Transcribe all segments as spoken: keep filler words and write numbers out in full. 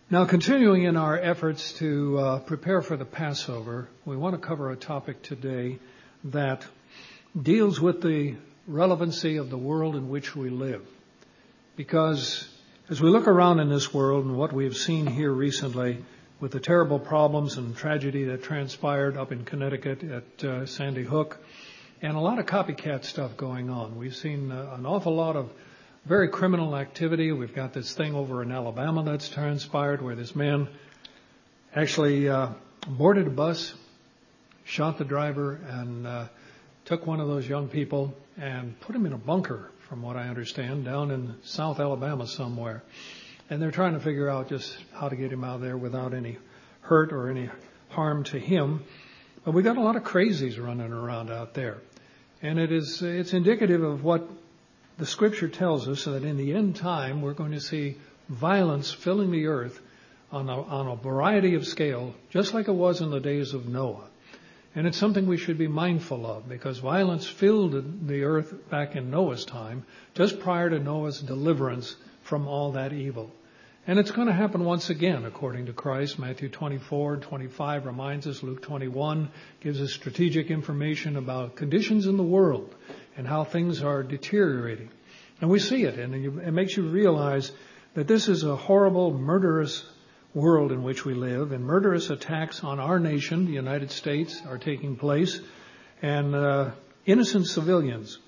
Now, continuing in our efforts to uh, prepare for the Passover, we want to cover a topic today that deals with the relevancy of the world in which we live. Because as we look around in this world and what we have seen here recently with the terrible problems and tragedy that transpired up in Connecticut at uh, Sandy Hook, and a lot of copycat stuff going on. We've seen uh, an awful lot of very criminal activity. We've got this thing over in Alabama that's transpired where this man actually uh, boarded a bus, shot the driver, and uh, took one of those young people and put him in a bunker, from what I understand, down in South Alabama somewhere. And they're trying to figure out just how to get him out of there without any hurt or any harm to him. But we got a lot of crazies running around out there. And it is, it's indicative of what the Scripture tells us, that in the end time we're going to see violence filling the earth on a, on a variety of scale, just like it was in the days of Noah. And it's something we should be mindful of, because violence filled the earth back in Noah's time, just prior to Noah's deliverance from all that evil. And it's going to happen once again, according to Christ. Matthew twenty-four and twenty-five reminds us. Luke twenty-one gives us strategic information about conditions in the world and how things are deteriorating. And we see it, and it makes you realize that this is a horrible, murderous world in which we live, and murderous attacks on our nation, the United States, are taking place. And uh, innocent civilians,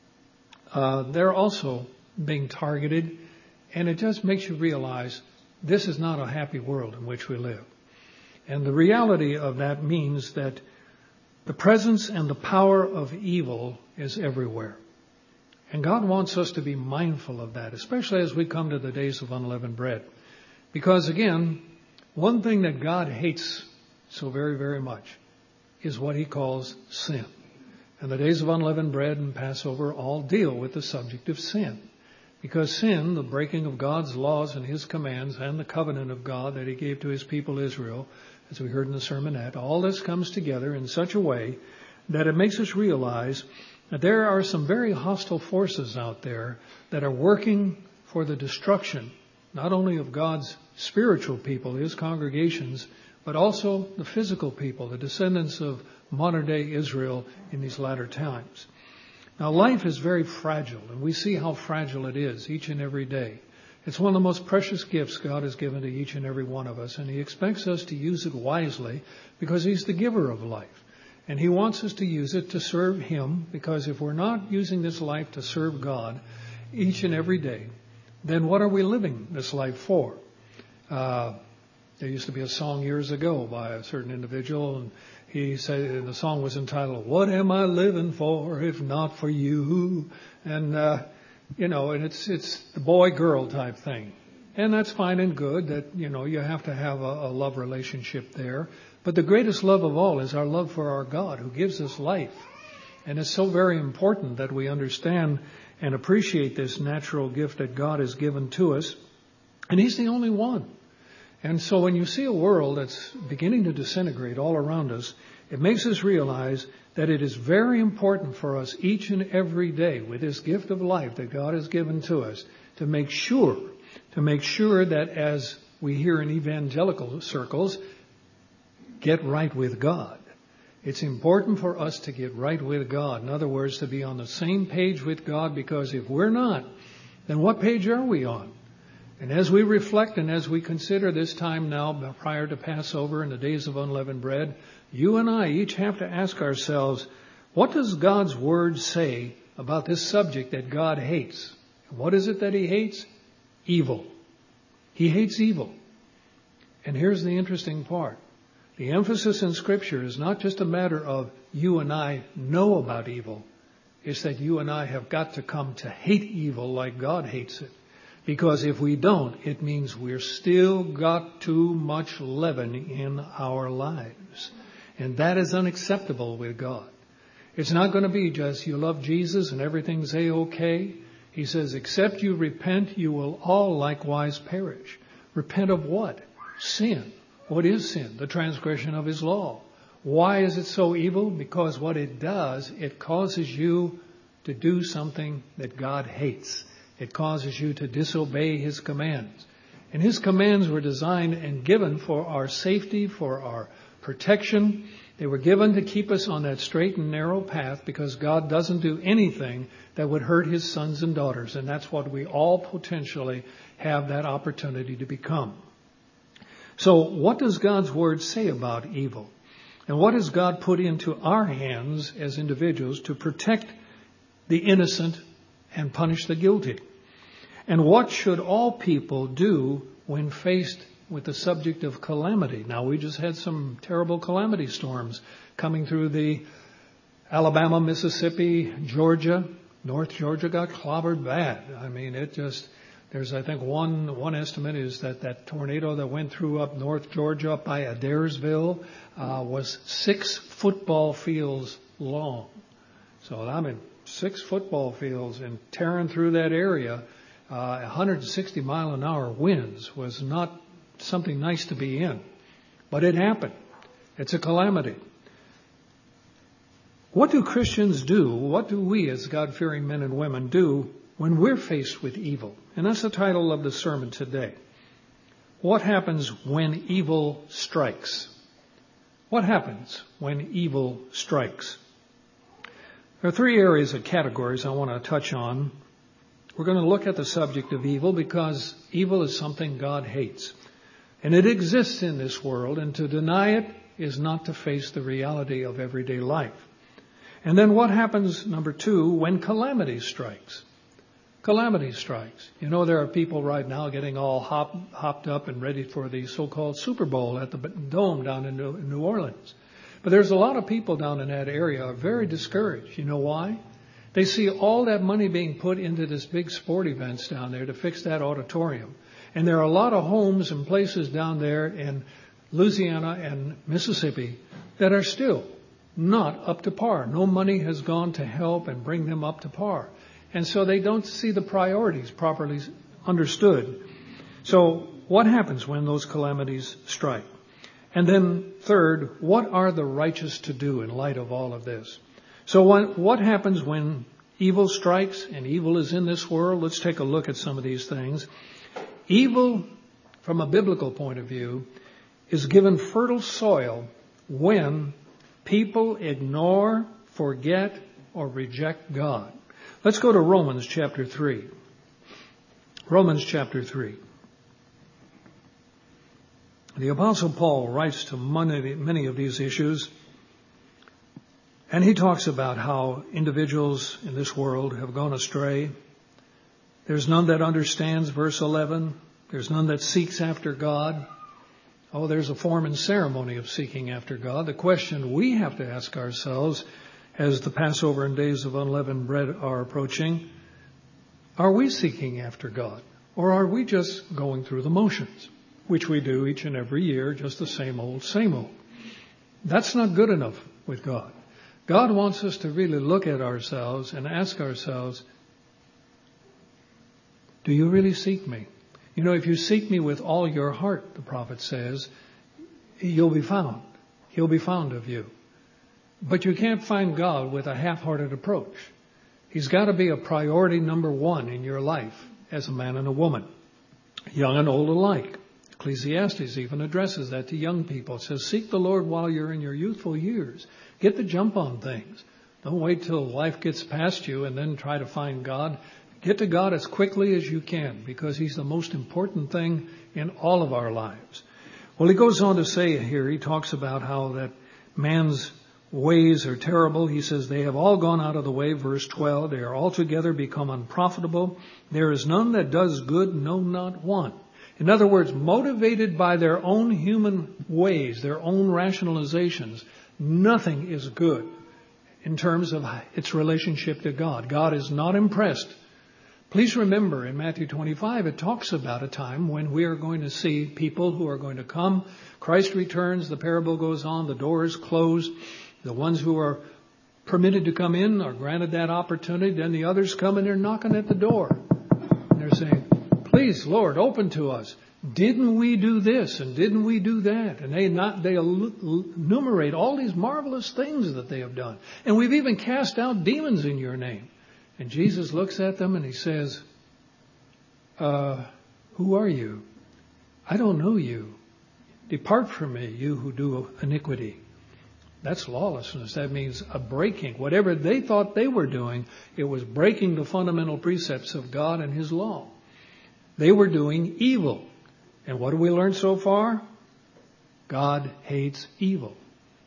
uh, they're also being targeted. And it just makes you realize this is not a happy world in which we live. And the reality of that means that the presence and the power of evil is everywhere. And God wants us to be mindful of that, especially as we come to the days of unleavened bread. Because again, one thing that God hates so very, very much is what he calls sin. And the days of unleavened bread and Passover all deal with the subject of sin. Because sin, the breaking of God's laws and his commands and the covenant of God that he gave to his people Israel, as we heard in the sermonette, all this comes together in such a way that it makes us realize that there are some very hostile forces out there that are working for the destruction, not only of God's spiritual people, his congregations, but also the physical people, the descendants of modern-day Israel in these latter times. Now, life is very fragile, and we see how fragile it is each and every day. It's one of the most precious gifts God has given to each and every one of us, and he expects us to use it wisely because he's the giver of life. And he wants us to use it to serve him, because if we're not using this life to serve God each and every day, then what are we living this life for? Uh, there used to be a song years ago by a certain individual, and he said the song was entitled, "What Am I Living For If Not For You?" And, uh, you know, and it's it's the boy-girl type thing. And that's fine and good that, you know, you have to have a, a love relationship there. But the greatest love of all is our love for our God who gives us life. And it's so very important that we understand and appreciate this natural gift that God has given to us. And he's the only one. And so when you see a world that's beginning to disintegrate all around us, it makes us realize that it is very important for us each and every day with this gift of life that God has given to us to make sure, to make sure that as we hear in evangelical circles, get right with God. It's important for us to get right with God. In other words, to be on the same page with God, because if we're not, then what page are we on? And as we reflect and as we consider this time now prior to Passover and the days of unleavened bread, you and I each have to ask ourselves, what does God's word say about this subject that God hates? What is it that he hates? Evil. He hates evil. And here's the interesting part. The emphasis in Scripture is not just a matter of you and I know about evil. It's that you and I have got to come to hate evil like God hates it. Because if we don't, it means we're still got too much leaven in our lives. And that is unacceptable with God. It's not going to be just you love Jesus and everything's A-okay. He says, except you repent, you will all likewise perish. Repent of what? Sin. What is sin? The transgression of his law. Why is it so evil? Because what it does, it causes you to do something that God hates. It causes you to disobey his commands. And His commands were designed and given for our safety, for our protection. They were given to keep us on that straight and narrow path, because God doesn't do anything that would hurt His sons and daughters. And that's what we all potentially have that opportunity to become. So what does God's Word say about evil? And what has God put into our hands as individuals to protect the innocent and punish the guilty? And what should all people do when faced with the subject of calamity? Now, we just had some terrible calamity storms coming through the Alabama, Mississippi, Georgia. North Georgia got clobbered bad. I mean, it just, there's, I think, one one estimate is that that tornado that went through up North Georgia, up by Adairsville, uh, was six football fields long. So, I mean, six football fields, and tearing through that area, uh, one hundred sixty mile an hour winds was not something nice to be in. But it happened. It's a calamity. What do Christians do? What do we as God-fearing men and women do when we're faced with evil? And that's the title of the sermon today. What happens when evil strikes? What happens when evil strikes? There are three areas of categories I want to touch on. We're going to look at the subject of evil because evil is something God hates. And it exists in this world, and to deny it is not to face the reality of everyday life. And then what happens, number two, when calamity strikes? Calamity strikes. You know, there are people right now getting all hop, hopped up and ready for the so-called Super Bowl at the Dome down in New, in New Orleans. But there's a lot of people down in that area are very discouraged. You know why? They see all that money being put into this big sport events down there to fix that auditorium. And there are a lot of homes and places down there in Louisiana and Mississippi that are still not up to par. No money has gone to help and bring them up to par. And so they don't see the priorities properly understood. So what happens when those calamities strike? And then third, what are the righteous to do in light of all of this? So what, what happens when evil strikes and evil is in this world? Let's take a look at some of these things. Evil, from a biblical point of view, is given fertile soil when people ignore, forget, or reject God. Let's go to Romans chapter three. Romans chapter three. The Apostle Paul writes to many of these issues, and he talks about how individuals in this world have gone astray. There's none that understands, verse eleven. There's none that seeks after God. Oh, there's a form and ceremony of seeking after God. The question we have to ask ourselves as the Passover and days of unleavened bread are approaching, are we seeking after God? Or are we just going through the motions, which we do each and every year, just the same old, same old? That's not good enough with God. God wants us to really look at ourselves and ask ourselves, do you really seek me? You know, if you seek me with all your heart, the prophet says, you'll be found. He'll be found of you. But you can't find God with a half-hearted approach. He's got to be a priority number one in your life as a man and a woman, young and old alike. Ecclesiastes even addresses that to young people. It says, seek the Lord while you're in your youthful years. Get the jump on things. Don't wait till life gets past you and then try to find God. Get to God as quickly as you can, because He's the most important thing in all of our lives. Well, he goes on to say here, he talks about how that man's ways are terrible. He says, they have all gone out of the way, verse twelve. They are altogether become unprofitable. There is none that does good, no, not one. In other words, motivated by their own human ways, their own rationalizations, nothing is good in terms of its relationship to God. God is not impressed. Please remember, in Matthew twenty-five, it talks about a time when we are going to see people who are going to come. Christ returns, the parable goes on, the door is closed. The ones who are permitted to come in are granted that opportunity. Then the others come and they're knocking at the door. And they're saying, please, Lord, open to us. Didn't we do this and didn't we do that? And they not they enumerate all these marvelous things that they have done. And we've even cast out demons in your name. And Jesus looks at them and He says, uh, who are you? I don't know you. Depart from me, you who do iniquity. That's lawlessness. That means a breaking. Whatever they thought they were doing, it was breaking the fundamental precepts of God and His law. They were doing evil. And what have we learned so far? God hates evil.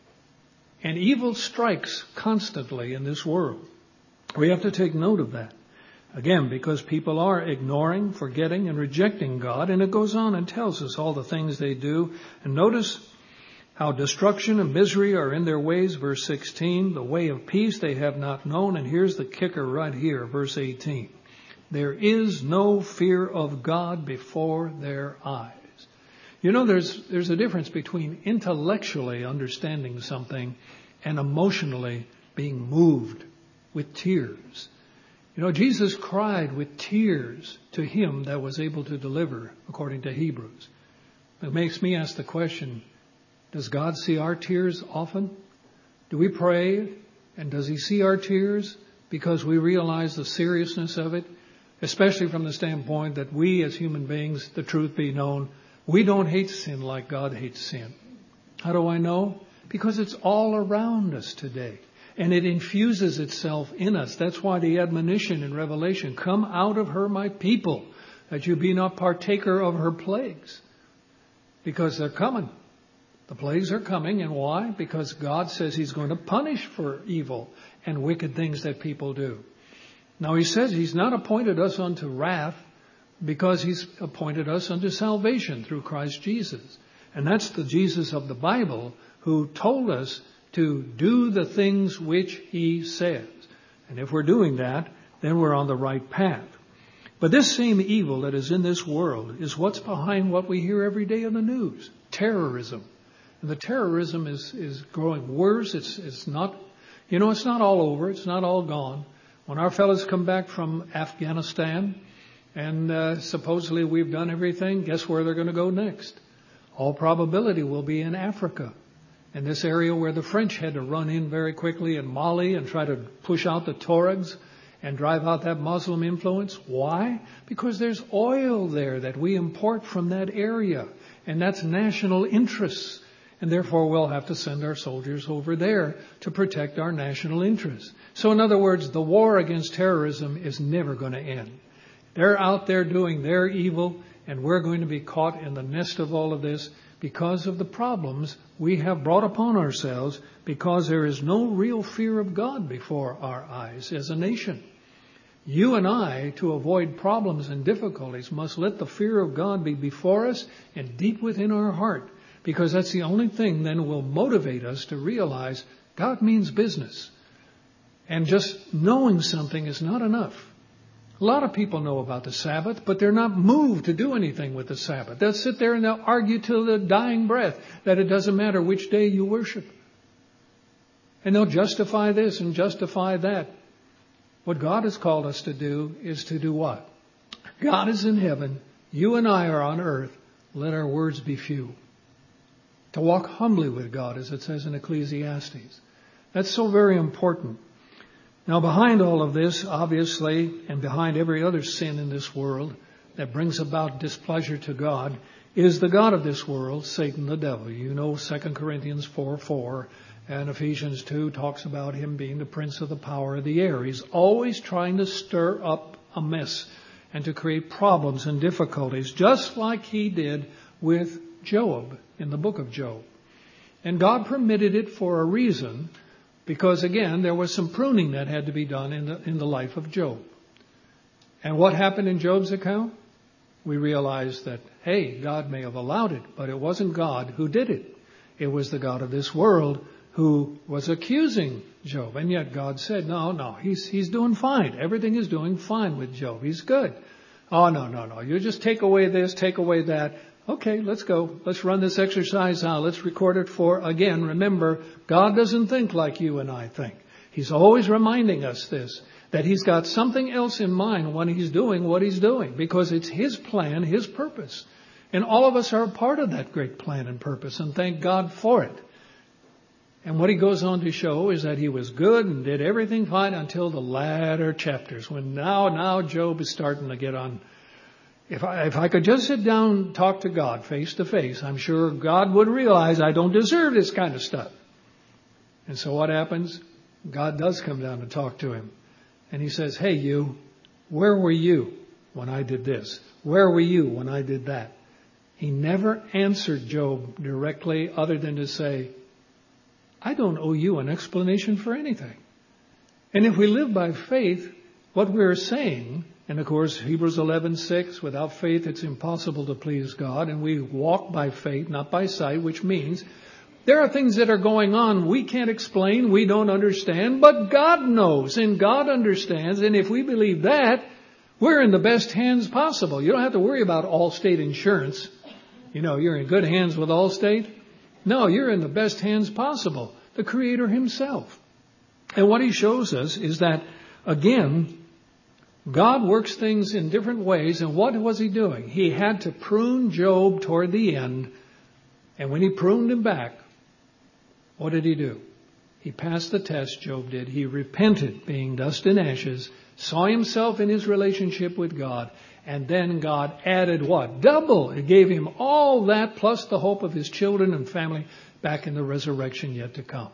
And evil strikes constantly in this world. We have to take note of that. Again, because people are ignoring, forgetting, and rejecting God. And it goes on and tells us all the things they do. And notice how destruction and misery are in their ways. Verse sixteen, the way of peace they have not known. And here's the kicker right here, verse eighteen. There is no fear of God before their eyes. You know, there's there's a difference between intellectually understanding something and emotionally being moved with tears. You know, Jesus cried with tears to Him that was able to deliver, according to Hebrews. It makes me ask the question, does God see our tears often? Do we pray, and does He see our tears because we realize the seriousness of it? Especially from the standpoint that we as human beings, the truth be known, we don't hate sin like God hates sin. How do I know? Because it's all around us today. And it infuses itself in us. That's why the admonition in Revelation, come out of her, my people, that you be not partaker of her plagues. Because they're coming. The plagues are coming. And why? Because God says He's going to punish for evil and wicked things that people do. Now He says He's not appointed us unto wrath because He's appointed us unto salvation through Christ Jesus. And that's the Jesus of the Bible who told us to do the things which He says. And if we're doing that, then we're on the right path. But this same evil that is in this world is what's behind what we hear every day in the news. Terrorism. And the terrorism is, is growing worse. It's, it's not, you know, it's not all over. It's not all gone. When our fellows come back from Afghanistan and uh, supposedly we've done everything, guess where they're going to go next? All probability will be in Africa. In this area where the French had to run in very quickly in Mali and try to push out the Tuaregs and drive out that Muslim influence. Why? Because there's oil there that we import from that area. And that's national interests. And therefore we'll have to send our soldiers over there to protect our national interests. So in other words, the war against terrorism is never going to end. They're out there doing their evil, and we're going to be caught in the nest of all of this because of the problems we have brought upon ourselves, because there is no real fear of God before our eyes as a nation. You and I, to avoid problems and difficulties, must let the fear of God be before us and deep within our heart, because that's the only thing then will motivate us to realize God means business. And just knowing something is not enough. A lot of people know about the Sabbath, but they're not moved to do anything with the Sabbath. They'll sit there and they'll argue till the dying breath that it doesn't matter which day you worship. And they'll justify this and justify that. What God has called us to do is to do what? God is in heaven. You and I are on earth. Let our words be few. To walk humbly with God, as it says in Ecclesiastes. That's so very important. Now, behind all of this, obviously, and behind every other sin in this world that brings about displeasure to God, is the god of this world, Satan the devil. You know, Second Corinthians four four and Ephesians two talks about him being the prince of the power of the air. He's always trying to stir up a mess and to create problems and difficulties, just like he did with Job in the book of Job. And God permitted it for a reason, because, again, there was some pruning that had to be done in the, in the life of Job. And what happened in Job's account? We realized that, hey, God may have allowed it, but it wasn't God who did it. It was the God of this world who was accusing Job. And yet God said, no, no, he's, he's doing fine. Everything is doing fine with Job. He's good. Oh, no, no, no. You just take away this, take away that. Okay, let's go. Let's run this exercise out. Let's record it for, again, remember, God doesn't think like you and I think. He's always reminding us this, that He's got something else in mind when He's doing what He's doing, because it's His plan, His purpose. And all of us are a part of that great plan and purpose, and thank God for it. And what He goes on to show is that He was good and did everything fine until the latter chapters, when now, now Job is starting to get on. If I, if I could just sit down and talk to God face to face, I'm sure God would realize I don't deserve this kind of stuff. And so what happens? God does come down to talk to him. And he says, hey, you, where were you when I did this? Where were you when I did that? He never answered Job directly other than to say, I don't owe you an explanation for anything. And if we live by faith, what we're saying, and of course Hebrews eleven six, without faith it's impossible to please God, and we walk by faith, not by sight, which means there are things that are going on we can't explain, we don't understand, but God knows and God understands, and if we believe that, we're in the best hands possible. You don't have to worry about Allstate insurance. You know, you're in good hands with Allstate. No, you're in the best hands possible. The Creator himself. And what he shows us is that, again, God works things in different ways. And what was he doing? He had to prune Job toward the end. And when he pruned him back, what did he do? He passed the test, Job did. He repented, being dust and ashes, saw himself in his relationship with God, and then God added what? Double. It gave him all that plus the hope of his children and family back in the resurrection yet to come.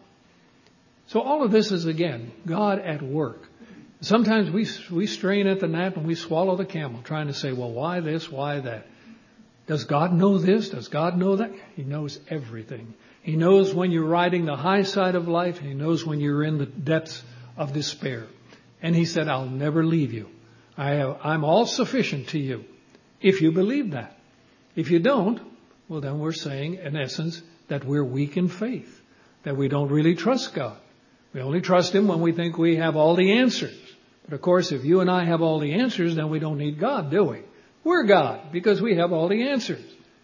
So all of this is, again, God at work. Sometimes we we strain at the gnat and we swallow the camel, trying to say, well, why this, why that? Does God know this? Does God know that? He knows everything. He knows when you're riding the high side of life, and he knows when you're in the depths of despair. And he said, I'll never leave you. I have, I'm all sufficient to you, if you believe that. If you don't, well, then we're saying, in essence, that we're weak in faith, that we don't really trust God. We only trust him when we think we have all the answers. But of course, if you and I have all the answers, then we don't need God, do we? We're God, because we have all the answers.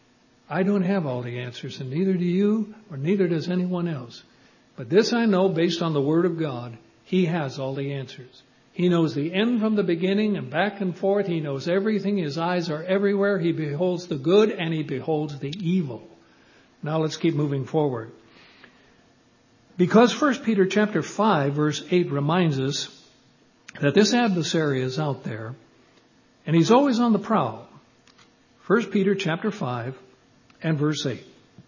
I don't have all the answers, and neither do you, or neither does anyone else. But this I know, based on the Word of God, he has all the answers. He knows the end from the beginning and back and forth. He knows everything. His eyes are everywhere. He beholds the good and he beholds the evil. Now let's keep moving forward. Because First Peter chapter five verse eight reminds us that this adversary is out there and he's always on the prowl. First Peter chapter five and verse eight.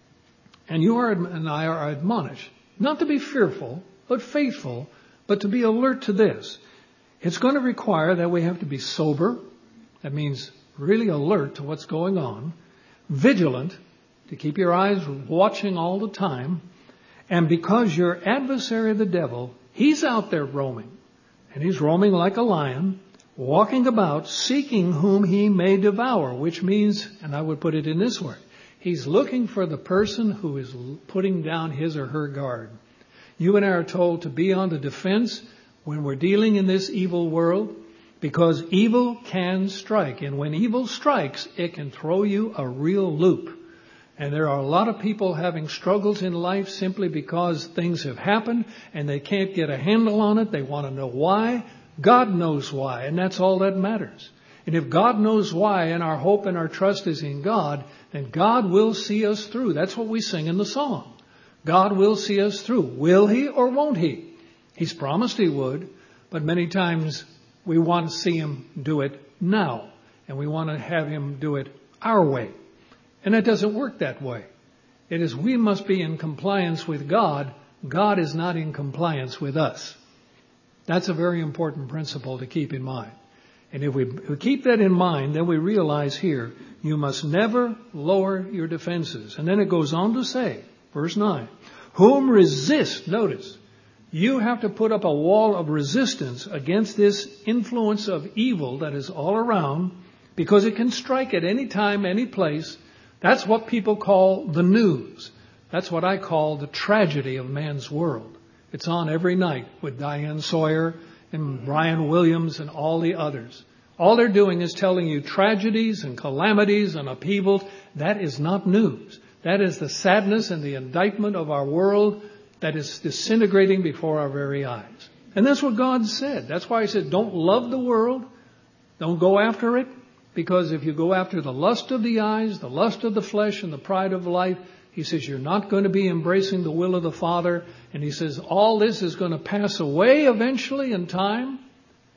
And you are and I are admonished not to be fearful, but faithful, but to be alert to this. It's going to require that we have to be sober. That means really alert to what's going on. Vigilant, to keep your eyes watching all the time. And because your adversary, the devil, he's out there roaming. And he's roaming like a lion, walking about, seeking whom he may devour. Which means, and I would put it in this way, he's looking for the person who is putting down his or her guard. You and I are told to be on the defense when we're dealing in this evil world, because evil can strike. And when evil strikes, it can throw you a real loop. And there are a lot of people having struggles in life simply because things have happened and they can't get a handle on it. They want to know why. God knows why, and that's all that matters. And if God knows why and our hope and our trust is in God, then God will see us through. That's what we sing in the song. God will see us through. Will he or won't he? He's promised he would, but many times we want to see him do it now, and we want to have him do it our way. And it doesn't work that way. It is we must be in compliance with God. God is not in compliance with us. That's a very important principle to keep in mind. And if we keep that in mind, then we realize here, you must never lower your defenses. And then it goes on to say, verse nine, whom resist, notice, you have to put up a wall of resistance against this influence of evil that is all around, because it can strike at any time, any place. That's what people call the news. That's what I call the tragedy of man's world. It's on every night with Diane Sawyer and Brian Williams and all the others. All they're doing is telling you tragedies and calamities and upheavals. That is not news. That is the sadness and the indictment of our world that is disintegrating before our very eyes. And that's what God said. That's why he said, don't love the world. Don't go after it. Because if you go after the lust of the eyes, the lust of the flesh, and the pride of life, he says you're not going to be embracing the will of the Father. And he says all this is going to pass away eventually in time.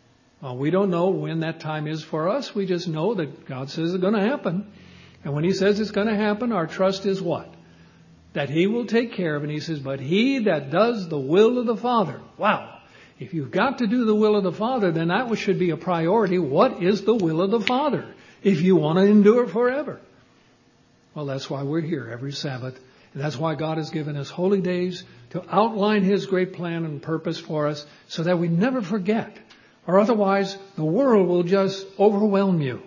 Uh, we don't know when that time is for us. We just know that God says it's going to happen. And when He says it's going to happen, our trust is what? That He will take care of it. And He says, but he that does the will of the Father. Wow. If you've got to do the will of the Father, then that should be a priority. What is the will of the Father? If you want to endure forever. Well, that's why we're here every Sabbath. And that's why God has given us holy days to outline His great plan and purpose for us so that we never forget. Or otherwise, the world will just overwhelm you.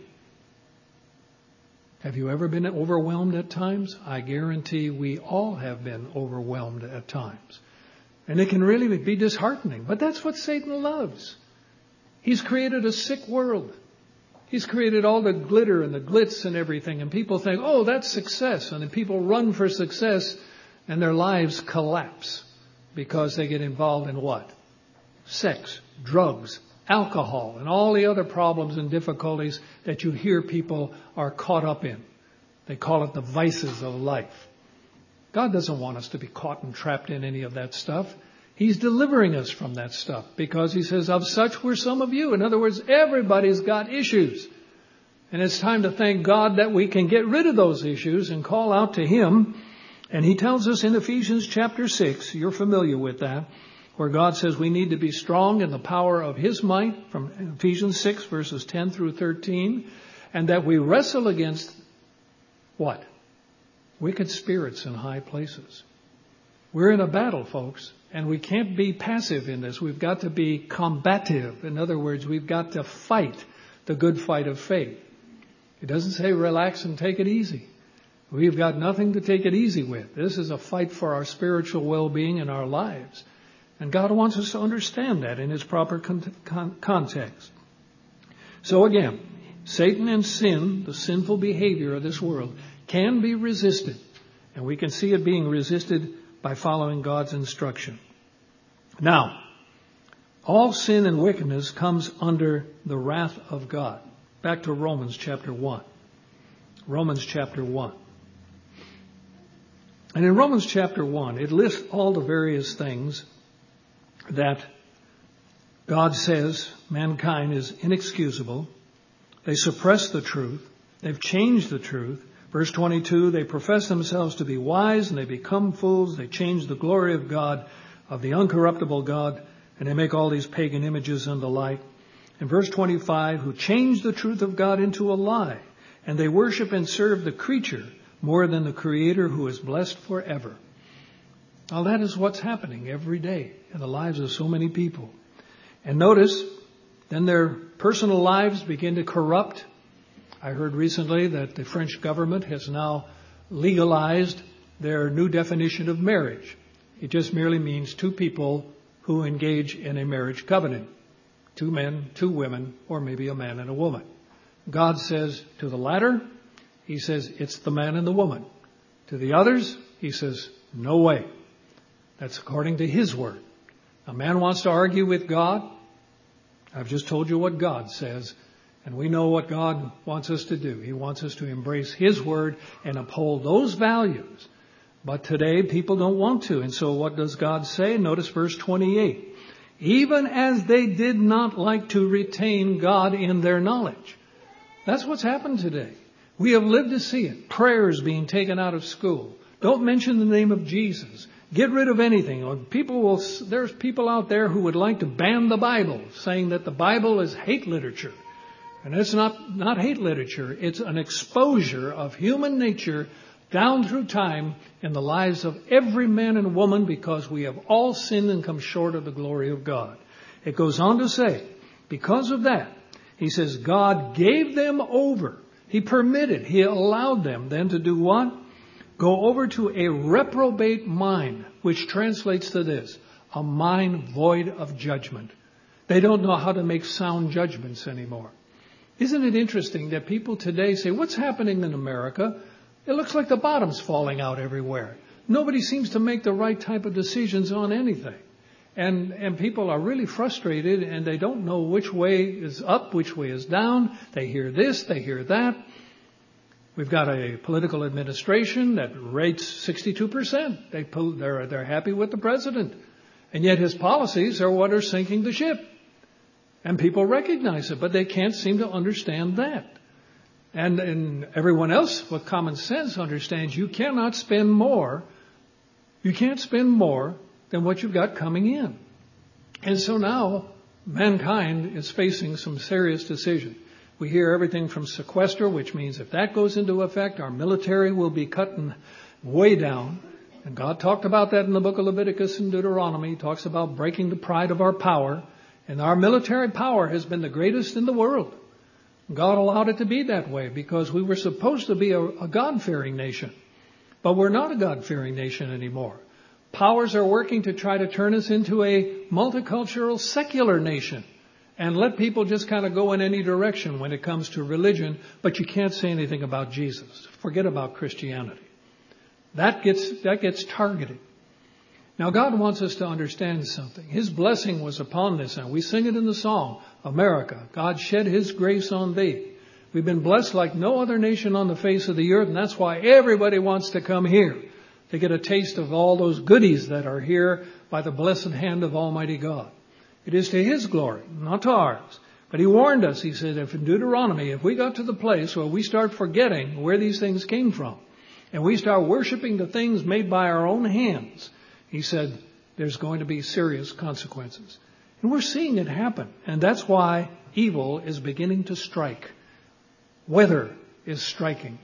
Have you ever been overwhelmed at times? I guarantee we all have been overwhelmed at times. And it can really be disheartening. But that's what Satan loves. He's created a sick world. He's created all the glitter and the glitz and everything. And people think, oh, that's success. And then people run for success and their lives collapse because they get involved in what? Sex, drugs, alcohol, and all the other problems and difficulties that you hear people are caught up in. They call it the vices of life. God doesn't want us to be caught and trapped in any of that stuff. He's delivering us from that stuff because He says, of such were some of you. In other words, everybody's got issues. And it's time to thank God that we can get rid of those issues and call out to Him. And He tells us in Ephesians chapter six, you're familiar with that, where God says we need to be strong in the power of His might, from Ephesians six verses ten through thirteen, and that we wrestle against what? Wicked spirits in high places. We're in a battle, folks, and we can't be passive in this. We've got to be combative. In other words, we've got to fight the good fight of faith. It doesn't say relax and take it easy. We've got nothing to take it easy with. This is a fight for our spiritual well-being in our lives. And God wants us to understand that in His proper con- con- context. So again, Satan and sin, the sinful behavior of this world, can be resisted. And we can see it being resisted by following God's instruction. Now, all sin and wickedness comes under the wrath of God. Back to Romans chapter one. Romans chapter one. And in Romans chapter one, it lists all the various things that God says mankind is inexcusable. They suppress the truth. They've changed the truth. Verse twenty-two, they profess themselves to be wise and they become fools. They change the glory of God, of the uncorruptible God, and they make all these pagan images and the like. In verse twenty-five, who change the truth of God into a lie, and they worship and serve the creature more than the Creator who is blessed forever. Now that is what's happening every day in the lives of so many people. And notice, then their personal lives begin to corrupt. I heard recently that the French government has now legalized their new definition of marriage. It just merely means two people who engage in a marriage covenant. Two men, two women, or maybe a man and a woman. God says to the latter, He says, it's the man and the woman. To the others, He says, no way. That's according to His word. A man wants to argue with God. I've just told you what God says. And we know what God wants us to do. He wants us to embrace His word and uphold those values. But today people don't want to. And so what does God say? Notice verse twenty-eight. Even as they did not like to retain God in their knowledge. That's what's happened today. We have lived to see it. Prayers being taken out of school. Don't mention the name of Jesus. Get rid of anything. People will, there's people out there who would like to ban the Bible, saying that the Bible is hate literature. And it's not, not hate literature. It's an exposure of human nature down through time in the lives of every man and woman, because we have all sinned and come short of the glory of God. It goes on to say, because of that, He says, God gave them over. He permitted, He allowed them then to do what? Go over to a reprobate mind, which translates to this, a mind void of judgment. They don't know how to make sound judgments anymore. Isn't it interesting that people today say, what's happening in America? It looks like the bottom's falling out everywhere. Nobody seems to make the right type of decisions on anything. And, and people are really frustrated and they don't know which way is up, which way is down. They hear this, they hear that. We've got a political administration that rates sixty-two percent. They, they're, they're happy with the president. And yet his policies are what are sinking the ship. And people recognize it, but they can't seem to understand that. And, and everyone else with common sense understands you cannot spend more. You can't spend more than what you've got coming in. And so now mankind is facing some serious decisions. We hear everything from sequester, which means if that goes into effect, our military will be cutting way down. And God talked about that in the book of Leviticus and Deuteronomy. He talks about breaking the pride of our power. And our military power has been the greatest in the world. God allowed it to be that way because we were supposed to be a, a God-fearing nation. But we're not a God-fearing nation anymore. Powers are working to try to turn us into a multicultural, secular nation and let people just kind of go in any direction when it comes to religion, but you can't say anything about Jesus. Forget about Christianity. That gets, that gets targeted. Now God wants us to understand something. His blessing was upon this, and we sing it in the song, America, God shed His grace on thee. We've been blessed like no other nation on the face of the earth, and that's why everybody wants to come here to get a taste of all those goodies that are here by the blessed hand of Almighty God. It is to His glory, not to ours. But He warned us, He said, if in Deuteronomy, if we got to the place where we start forgetting where these things came from, and we start worshiping the things made by our own hands, He said, there's going to be serious consequences. And we're seeing it happen. And that's why evil is beginning to strike. Weather is striking.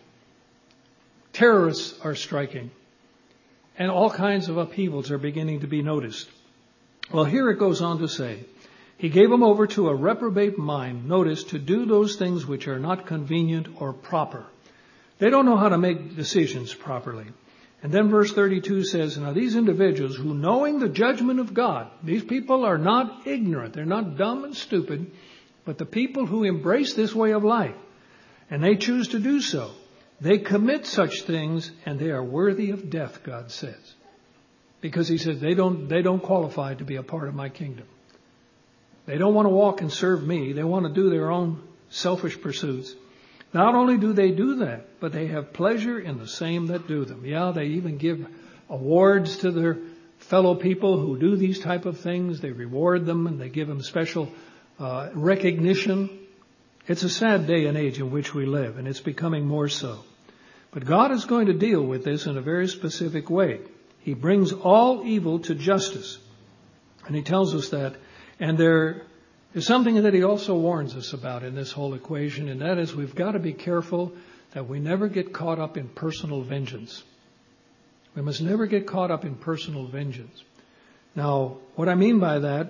Terrorists are striking. And all kinds of upheavals are beginning to be noticed. Well, here it goes on to say, He gave them over to a reprobate mind, notice, to do those things which are not convenient or proper. They don't know how to make decisions properly. And then verse thirty-two says, now these individuals who, knowing the judgment of God, these people are not ignorant, they're not dumb and stupid, but the people who embrace this way of life, and they choose to do so, they commit such things and they are worthy of death, God says. Because He said they don't, they don't qualify to be a part of my kingdom. They don't want to walk and serve me. They want to do their own selfish pursuits. Not only do they do that, but they have pleasure in the same that do them. Yeah, they even give awards to their fellow people who do these type of things. They reward them and they give them special uh, recognition. It's a sad day and age in which we live, and it's becoming more so. But God is going to deal with this in a very specific way. He brings all evil to justice. And He tells us that. And there is something that He also warns us about in this whole equation, and that is we've got to be careful that we never get caught up in personal vengeance. We must never get caught up in personal vengeance. Now, what I mean by that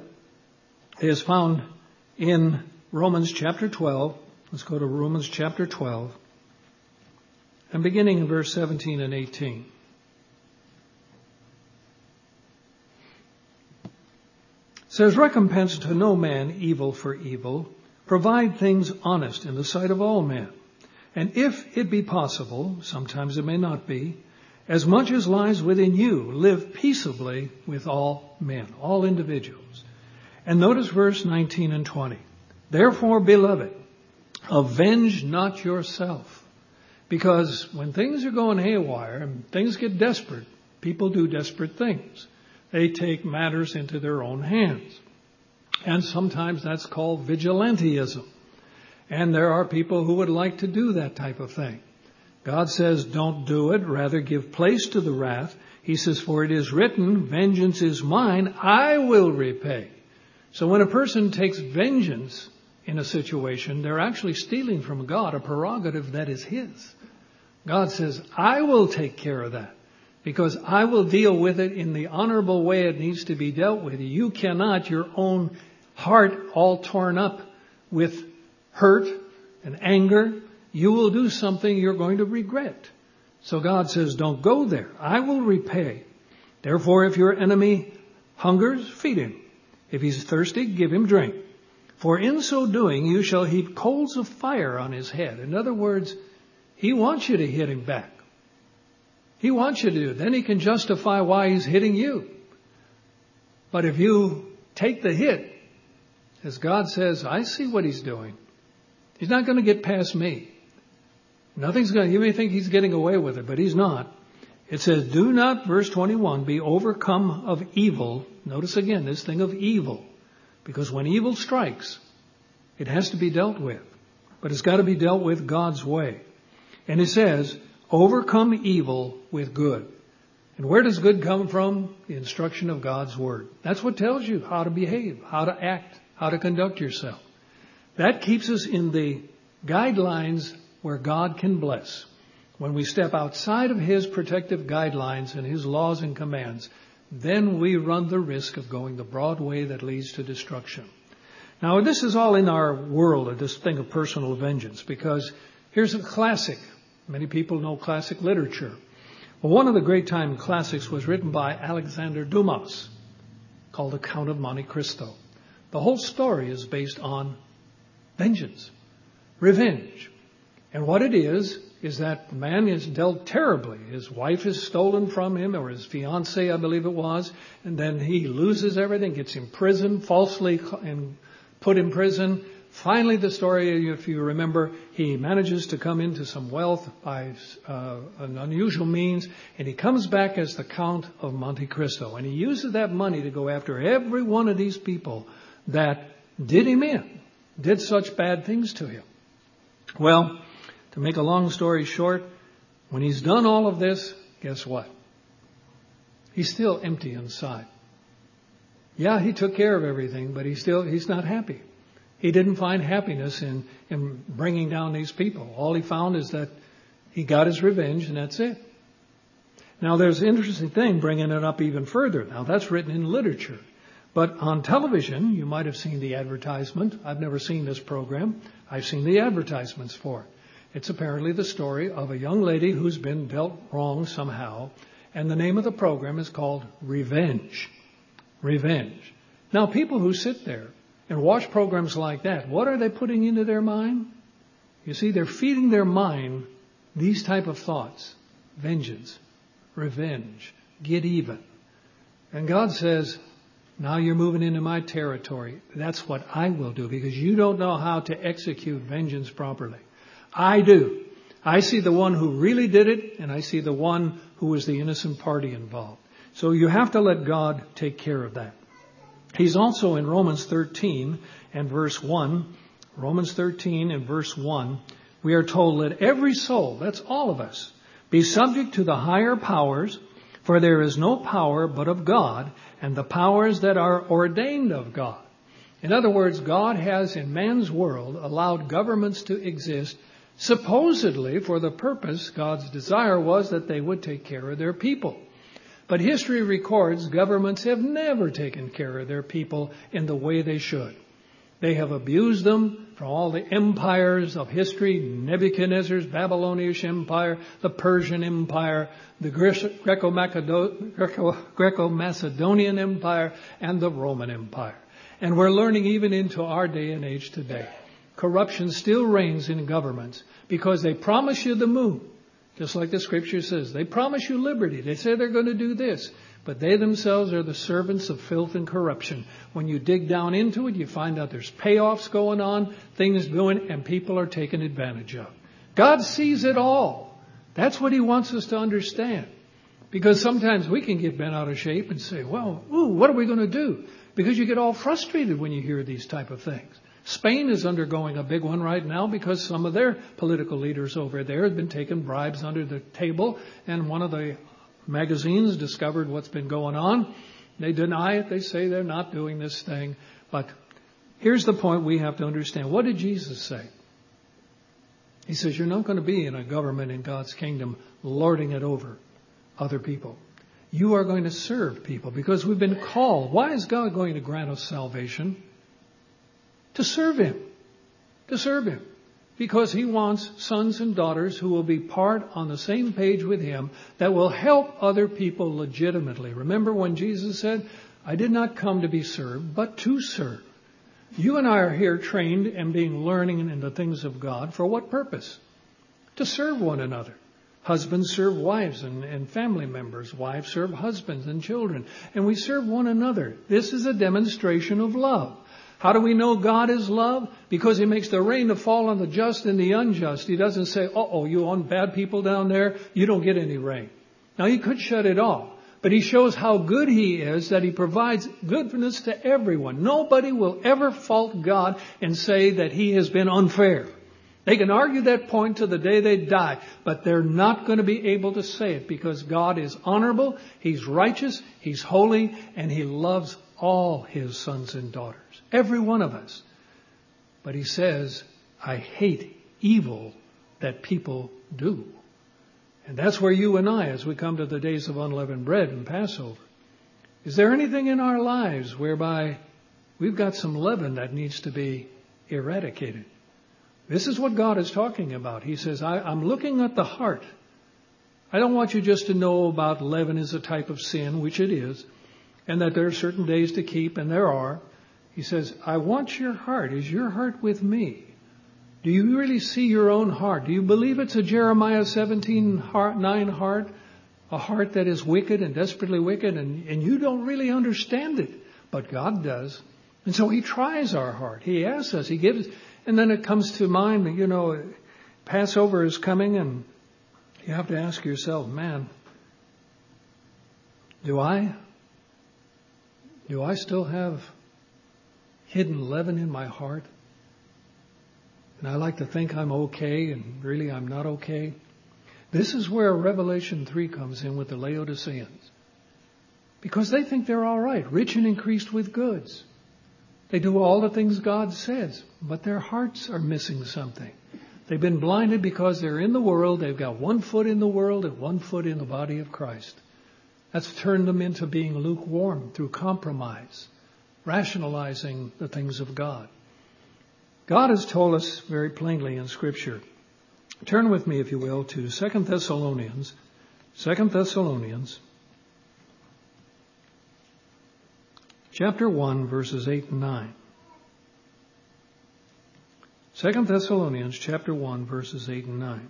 is found in Romans chapter twelve. Let's go to Romans chapter twelve. And beginning in verse seventeen and eighteen. It says, recompense to no man evil for evil. Provide things honest in the sight of all men. And if it be possible, sometimes it may not be, as much as lies within you, live peaceably with all men, all individuals. And notice verse nineteen and twenty. Therefore, beloved, avenge not yourself. Because when things are going haywire and things get desperate, people do desperate things. They take matters into their own hands. And sometimes that's called vigilantism. And there are people who would like to do that type of thing. God says, don't do it, rather give place to the wrath. He says, for it is written, vengeance is mine, I will repay. So when a person takes vengeance in a situation, they're actually stealing from God a prerogative that is His. God says, I will take care of that. Because I will deal with it in the honorable way it needs to be dealt with. You cannot, your own heart all torn up with hurt and anger, you will do something you're going to regret. So God says, don't go there. I will repay. Therefore, if your enemy hungers, feed him. If he's thirsty, give him drink. For in so doing, you shall heap coals of fire on his head. In other words, He wants you to hit him back. He wants you to do it. Then He can justify why He's hitting you. But if you take the hit, as God says, I see what he's doing. He's not going to get past me. Nothing's going to, you may think He's getting away with it, but He's not. It says, do not, verse twenty-one, be overcome of evil. Notice again this thing of evil. Because when evil strikes, It has to be dealt with. But it's got to be dealt with God's way. And it says, overcome evil with good. And where does good come from? The instruction of God's Word. That's what tells you how to behave, how to act, how to conduct yourself. That keeps us in the guidelines where God can bless. When we step outside of His protective guidelines and His laws and commands, then we run the risk of going the broad way that leads to destruction. Now, this is all in our world, this thing of personal vengeance, because here's a classic. Many people know classic literature. Well, one of the great time classics was written by Alexander Dumas, called The Count of Monte Cristo. The whole story is based on vengeance, revenge. And what it is, is that the man is dealt terribly. His wife is stolen from him, or his fiancée, I believe it was, and then he loses everything, gets imprisoned, falsely and put in prison. Finally, the story, if you remember, he manages to come into some wealth by uh, an unusual means, and he comes back as the Count of Monte Cristo. And he uses that money to go after every one of these people that did him in, did such bad things to him. Well, to make a long story short, when he's done all of this, guess what? He's still empty inside. Yeah, he took care of everything, but he's still, he's not happy. He didn't find happiness in, in bringing down these people. All he found is that he got his revenge, and that's it. Now, there's an interesting thing bringing it up even further. Now, that's written in literature. But on television, you might have seen the advertisement. I've never seen this program. I've seen the advertisements for it. It's apparently the story of a young lady who's been dealt wrong somehow. And the name of the program is called Revenge. Revenge. Now, people who sit there and watch programs like that, what are they putting into their mind? You see, they're feeding their mind these type of thoughts. Vengeance, revenge, get even. And God says, now you're moving into my territory. That's what I will do, because you don't know how to execute vengeance properly. I do. I see the one who really did it, and I see the one who was the innocent party involved. So you have to let God take care of that. He's also in Romans thirteen and verse one. Romans thirteen and verse one, we are told, let every soul, that's all of us, be subject to the higher powers, for there is no power but of God, and the powers that are ordained of God. In other words, God has in man's world allowed governments to exist supposedly for the purpose. God's desire was that they would take care of their people. But history records governments have never taken care of their people in the way they should. They have abused them from all the empires of history, Nebuchadnezzar's Babylonian Empire, the Persian Empire, the Greco-Macedonian Empire, and the Roman Empire. And we're learning even into our day and age today. Corruption still reigns in governments because they promise you the moon. Just like the scripture says, they promise you liberty. They say they're going to do this, but they themselves are the servants of filth and corruption. When you dig down into it, you find out there's payoffs going on, things doing, and people are taken advantage of. God sees it all. That's what He wants us to understand. Because sometimes we can get bent out of shape and say, well, ooh, what are we going to do? Because you get all frustrated when you hear these type of things. Spain is undergoing a big one right now because some of their political leaders over there have been taking bribes under the table, and one of the magazines discovered what's been going on. They deny it. They say they're not doing this thing. But here's the point we have to understand. What did Jesus say? He says, you're not going to be in a government in God's kingdom lording it over other people. You are going to serve people because we've been called. Why is God going to grant us salvation? To serve Him. To serve Him. Because He wants sons and daughters who will be part on the same page with Him that will help other people legitimately. Remember when Jesus said, I did not come to be served, but to serve. You and I are here trained and being learning in the things of God. For what purpose? To serve one another. Husbands serve wives and, and family members. Wives serve husbands and children. And we serve one another. This is a demonstration of love. How do we know God is love? Because He makes the rain to fall on the just and the unjust. He doesn't say, uh-oh, you on bad people down there, you don't get any rain. Now, He could shut it off. But he shows how good he is, that he provides goodness to everyone. Nobody will ever fault God and say that he has been unfair. They can argue that point to the day they die, but they're not going to be able to say it because God is honorable, he's righteous, he's holy, and he loves all his sons and daughters. Every one of us. But he says, I hate evil that people do. And that's where you and I, as we come to the days of unleavened bread and Passover, is there anything in our lives whereby we've got some leaven that needs to be eradicated? This is what God is talking about. He says, I, I'm looking at the heart. I don't want you just to know about leaven is a type of sin, which it is, and that there are certain days to keep, and there are. He says, I want your heart. Is your heart with me? Do you really see your own heart? Do you believe it's a Jeremiah seventeen nine heart? A heart that is wicked and desperately wicked, and, and you don't really understand it, but God does. And so he tries our heart. He asks us, he gives, and then it comes to mind, you know, Passover is coming, and you have to ask yourself, man, do I, do I still have hidden leaven in my heart? And I like to think I'm okay, and really I'm not okay. This is where Revelation three comes in with the Laodiceans. Because they think they're all right, rich and increased with goods. They do all the things God says, but their hearts are missing something. They've been blinded because they're in the world. They've got one foot in the world and one foot in the body of Christ. That's turned them into being lukewarm through compromise, rationalizing the things of God. God has told us very plainly in Scripture. Turn with me, if you will, to Second Thessalonians. Second Thessalonians, chapter one, verses eight and nine. Second Thessalonians, chapter one, verses eight and nine.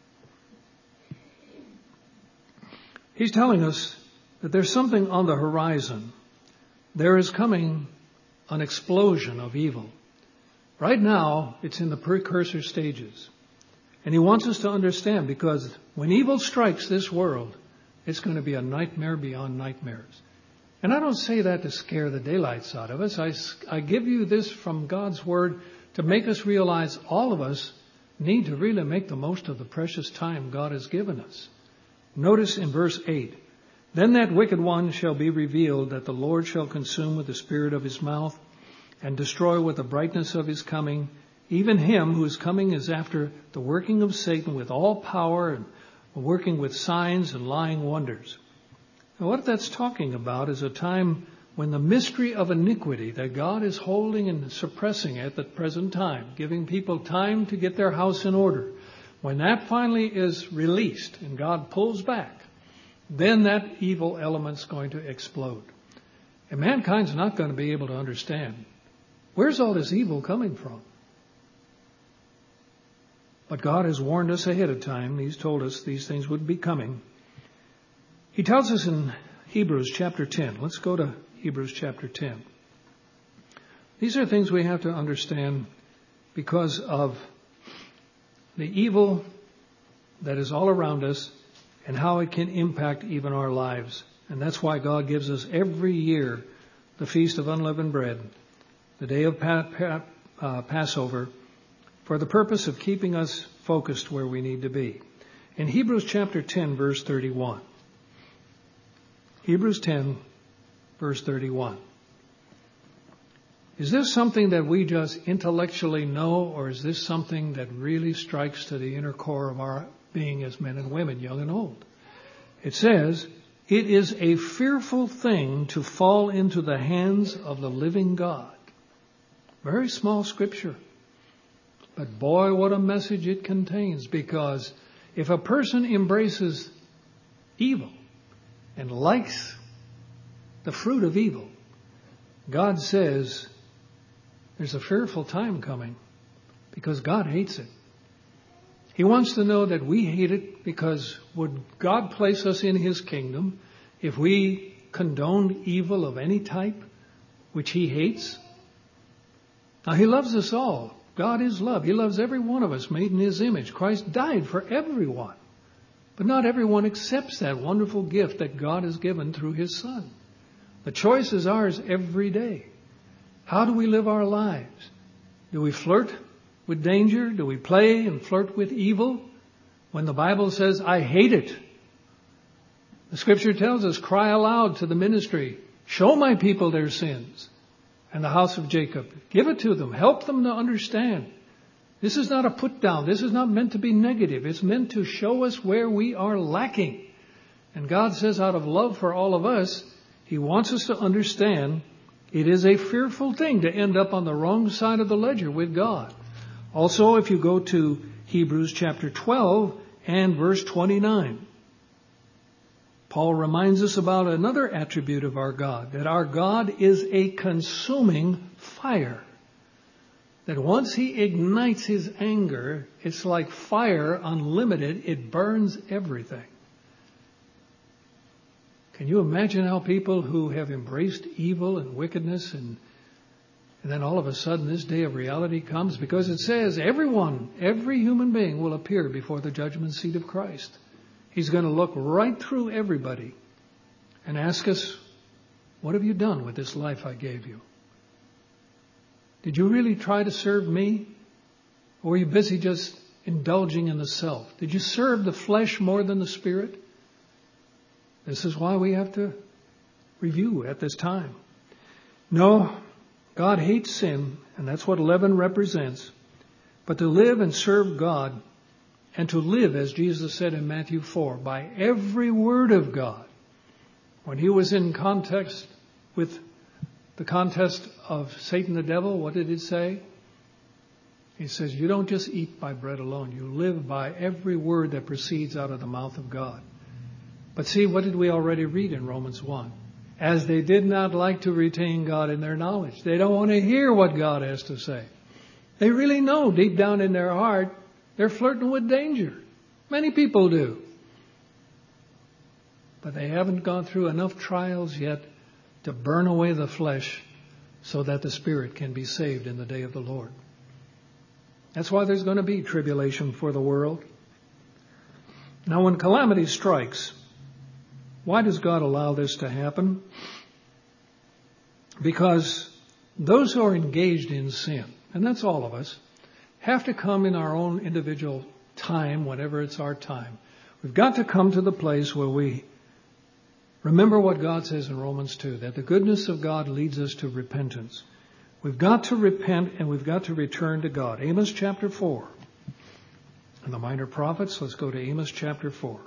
He's telling us that there's something on the horizon. There is coming an explosion of evil. Right now, it's in the precursor stages. And he wants us to understand, because when evil strikes this world, it's going to be a nightmare beyond nightmares. And I don't say that to scare the daylights out of us. I, I give you this from God's word to make us realize all of us need to really make the most of the precious time God has given us. Notice in verse eight, then that wicked one shall be revealed, that the Lord shall consume with the spirit of his mouth and destroy with the brightness of his coming, even him whose coming is after the working of Satan with all power and working with signs and lying wonders. Now, what that's talking about is a time when the mystery of iniquity that God is holding and suppressing at the present time, giving people time to get their house in order, when that finally is released and God pulls back, then that evil element's going to explode. And mankind's not going to be able to understand, where's all this evil coming from? But God has warned us ahead of time. He's told us these things would be coming. He tells us in Hebrews chapter ten. Let's go to Hebrews chapter ten. These are things we have to understand because of the evil that is all around us and how it can impact even our lives. And that's why God gives us every year the Feast of Unleavened Bread, the day of pa- pa- uh, Passover, for the purpose of keeping us focused where we need to be. In Hebrews chapter ten, verse thirty-one. Hebrews ten, verse thirty-one. Is this something that we just intellectually know, or is this something that really strikes to the inner core of our being as men and women, young and old? It says, it is a fearful thing to fall into the hands of the living God. Very small scripture. But boy, what a message it contains, because if a person embraces evil and likes the fruit of evil, God says there's a fearful time coming because God hates it. He wants to know that we hate it, because would God place us in his kingdom if we condoned evil of any type, which he hates? Now, he loves us all. God is love. He loves every one of us made in his image. Christ died for everyone. But not everyone accepts that wonderful gift that God has given through His Son. The choice is ours every day. How do we live our lives? Do we flirt with danger? Do we play and flirt with evil? When the Bible says, I hate it. The Scripture tells us, cry aloud to the ministry. Show my people their sins. And the house of Jacob. Give it to them. Help them to understand. This is not a put down. This is not meant to be negative. It's meant to show us where we are lacking. And God says out of love for all of us, He wants us to understand it is a fearful thing to end up on the wrong side of the ledger with God. Also, if you go to Hebrews chapter twelve and verse twenty-nine, Paul reminds us about another attribute of our God, that our God is a consuming fire. That once He ignites His anger, it's like fire, unlimited. It burns everything. Can you imagine how people who have embraced evil and wickedness and, and then all of a sudden this day of reality comes? Because it says everyone, every human being will appear before the judgment seat of Christ. He's going to look right through everybody and ask us, what have you done with this life I gave you? Did you really try to serve me? Or were you busy just indulging in the self? Did you serve the flesh more than the spirit? This is why we have to review at this time. No, God hates sin, and that's what leaven represents. But to live and serve God, and to live, as Jesus said in Matthew four, by every word of God. When He was in context with the contest of Satan the devil, what did it say? He says, you don't just eat by bread alone. You live by every word that proceeds out of the mouth of God. But see, what did we already read in Romans one? As they did not like to retain God in their knowledge. They don't want to hear what God has to say. They really know deep down in their heart they're flirting with danger. Many people do. But they haven't gone through enough trials yet to burn away the flesh so that the spirit can be saved in the day of the Lord. That's why there's going to be tribulation for the world. Now, when calamity strikes, why does God allow this to happen? Because those who are engaged in sin, and that's all of us, have to come in our own individual time, whenever it's our time. We've got to come to the place where we remember what God says in Romans two, that the goodness of God leads us to repentance. We've got to repent and we've got to return to God. Amos chapter four. And the minor prophets, let's go to Amos chapter four.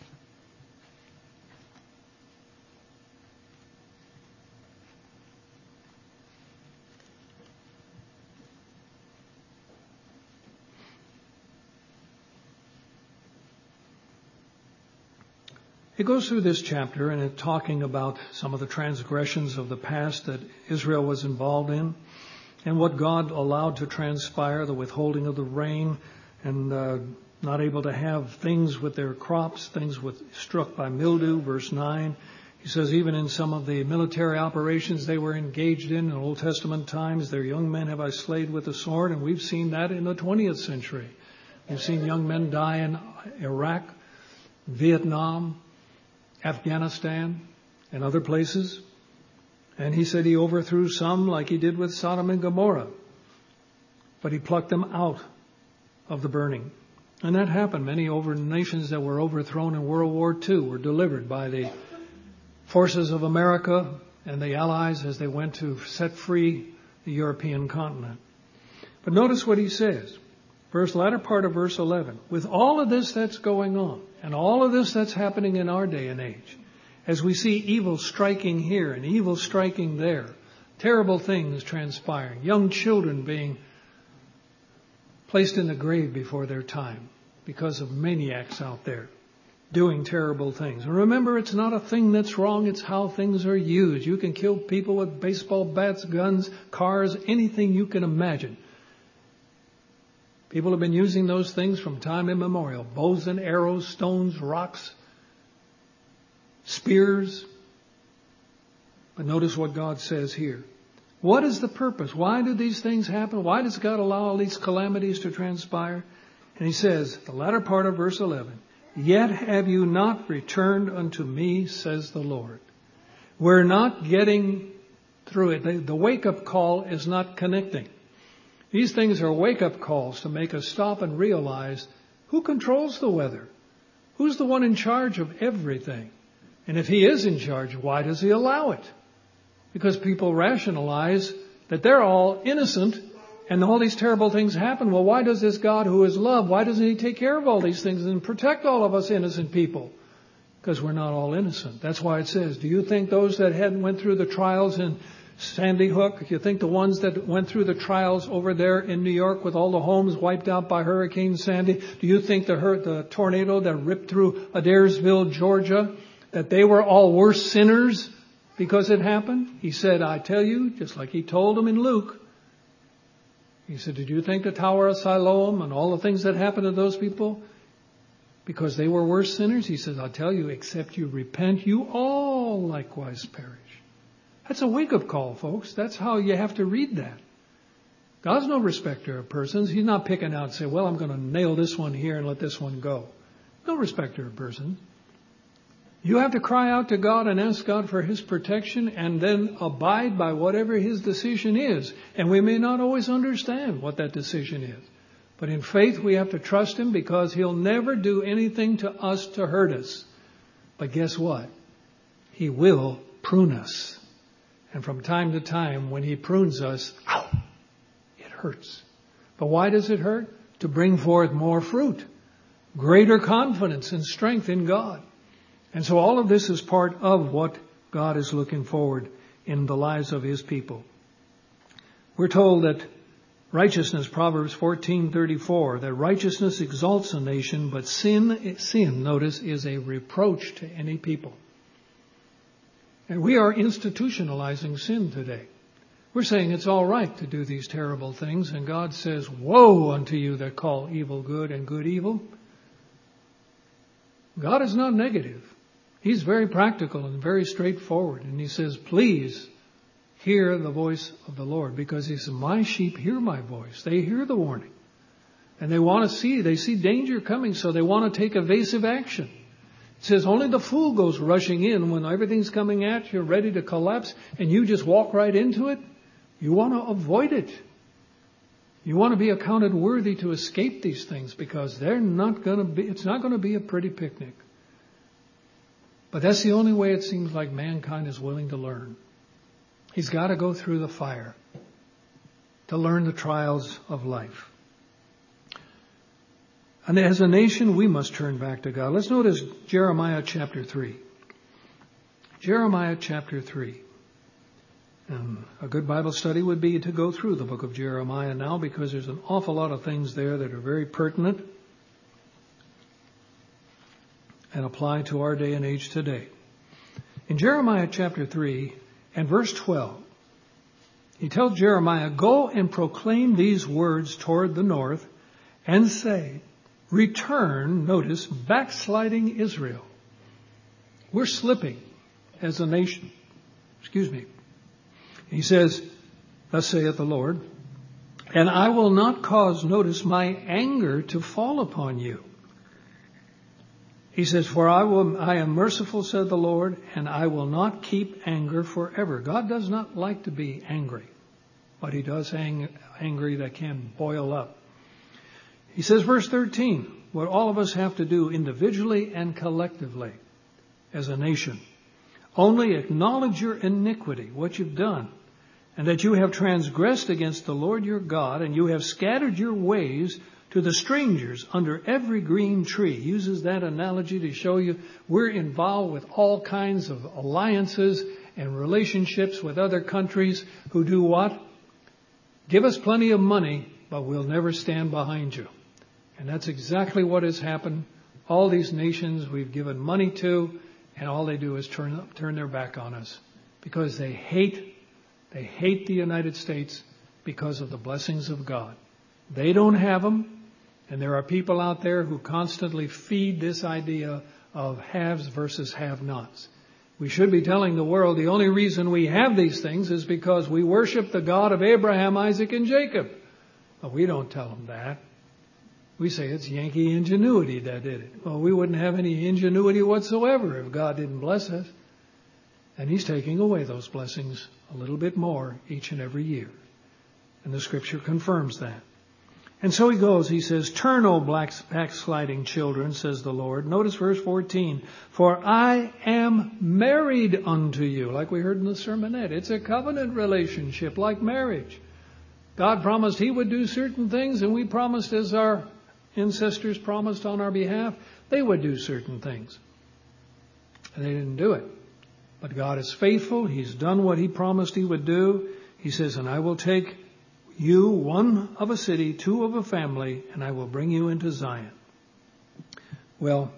It goes through this chapter and it's talking about some of the transgressions of the past that Israel was involved in and what God allowed to transpire, the withholding of the rain and uh, not able to have things with their crops, things with, struck by mildew. Verse nine, he says even in some of the military operations they were engaged in in Old Testament times, their young men have I slayed with the sword, and we've seen that in the twentieth century. We've seen young men die in Iraq, Vietnam, Afghanistan, and other places. And he said he overthrew some like he did with Sodom and Gomorrah. But he plucked them out of the burning. And that happened. Many over nations that were overthrown in World War Two were delivered by the forces of America and the Allies as they went to set free the European continent. But notice what he says. Verse, latter part of verse eleven. With all of this that's going on, and all of this that's happening in our day and age, as we see evil striking here and evil striking there, terrible things transpiring, young children being placed in the grave before their time because of maniacs out there doing terrible things. And remember, it's not a thing that's wrong, it's how things are used. You can kill people with baseball bats, guns, cars, anything you can imagine. People have been using those things from time immemorial. Bows and arrows, stones, rocks, spears. But notice what God says here. What is the purpose? Why do these things happen? Why does God allow all these calamities to transpire? And he says, the latter part of verse eleven, Yet have you not returned unto me, says the Lord. We're not getting through it. The, the wake-up call is not connecting. These things are wake-up calls to make us stop and realize who controls the weather? Who's the one in charge of everything? And if he is in charge, why does he allow it? Because people rationalize that they're all innocent and all these terrible things happen. Well, why does this God who is love, why doesn't he take care of all these things and protect all of us innocent people? Because we're not all innocent. That's why it says, do you think those that hadn't went through the trials in Sandy Hook, you think the ones that went through the trials over there in New York with all the homes wiped out by Hurricane Sandy, do you think the, the tornado that ripped through Adairsville, Georgia, that they were all worse sinners because it happened? He said, I tell you, just like he told them in Luke, he said, did you think the Tower of Siloam and all the things that happened to those people because they were worse sinners? He says, I'll tell you, except you repent, you all likewise perish. That's a wake-up call, folks. That's how you have to read that. God's no respecter of persons. He's not picking out and say, well, I'm going to nail this one here and let this one go. No respecter of persons. You have to cry out to God and ask God for his protection and then abide by whatever his decision is. And we may not always understand what that decision is. But in faith, we have to trust him because he'll never do anything to us to hurt us. But guess what? He will prune us. And from time to time, when he prunes us, ow, it hurts. But why does it hurt? To bring forth more fruit, greater confidence and strength in God. And so all of this is part of what God is looking forward in the lives of his people. We're told that righteousness, Proverbs fourteen thirty-four, that righteousness exalts a nation, but sin, sin, notice, is a reproach to any people. And we are institutionalizing sin today. We're saying it's all right to do these terrible things, and God says, woe unto you that call evil good and good evil. God is not negative. He's very practical and very straightforward. And he says, please hear the voice of the Lord. Because he says, my sheep hear my voice. They hear the warning. And they want to see, they see danger coming, so they want to take evasive action. It says only the fool goes rushing in when everything's coming at you, ready to collapse, and you just walk right into it. You want to avoid it. You want to be accounted worthy to escape these things because they're not going to be, it's not going to be a pretty picnic. But that's the only way it seems like mankind is willing to learn. He's got to go through the fire to learn the trials of life. And as a nation, we must turn back to God. Let's notice Jeremiah chapter three. Jeremiah chapter three. And a good Bible study would be to go through the book of Jeremiah now because there's an awful lot of things there that are very pertinent and apply to our day and age today. In Jeremiah chapter three and verse twelve, he tells Jeremiah, go and proclaim these words toward the north and say, return, notice, backsliding Israel. We're slipping as a nation. Excuse me. He says, thus saith the Lord, and I will not cause, notice, my anger to fall upon you. He says, for I will, I am merciful, said the Lord, and I will not keep anger forever. God does not like to be angry, but he does hang, angry that can boil up. He says, verse thirteen, what all of us have to do individually and collectively as a nation. Only acknowledge your iniquity, what you've done, and that you have transgressed against the Lord your God, and you have scattered your ways to the strangers under every green tree. He uses that analogy to show you we're involved with all kinds of alliances and relationships with other countries who do what? Give us plenty of money, but we'll never stand behind you. And that's exactly what has happened. All these nations we've given money to, and all they do is turn turn their back on us because they hate, they hate the United States because of the blessings of God. They don't have them. And there are people out there who constantly feed this idea of haves versus have-nots. We should be telling the world the only reason we have these things is because we worship the God of Abraham, Isaac, and Jacob. But we don't tell them that. We say it's Yankee ingenuity that did it. Well, we wouldn't have any ingenuity whatsoever if God didn't bless us. And He's taking away those blessings a little bit more each and every year. And the Scripture confirms that. And so He goes, He says, "Turn, O backsliding children, says the Lord." Notice verse fourteen. "For I am married unto you." Like we heard in the sermonette. It's a covenant relationship like marriage. God promised He would do certain things, and we promised, as our ancestors promised on our behalf, they would do certain things. And they didn't do it. But God is faithful. He's done what He promised He would do. He says, "And I will take you, one of a city, two of a family, and I will bring you into Zion." Well,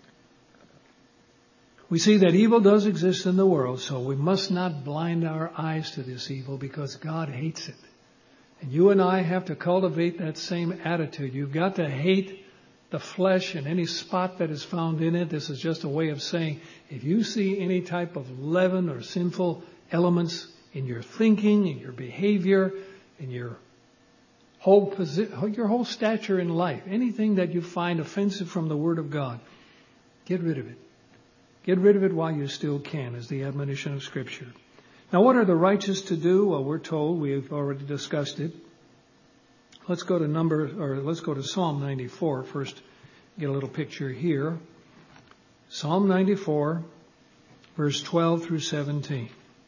we see that evil does exist in the world, so we must not blind our eyes to this evil because God hates it. And you and I have to cultivate that same attitude. You've got to hate the flesh and any spot that is found in it. This is just a way of saying, if you see any type of leaven or sinful elements in your thinking, in your behavior, in your whole posi- your whole stature in life, anything that you find offensive from the Word of God, get rid of it. Get rid of it while you still can, is the admonition of Scripture. Now, what are the righteous to do? Well, we're told, we've already discussed it. Let's go to number, or let's go to Psalm ninety-four first. Get a little picture here. Psalm ninety-four, verse twelve through seventeen.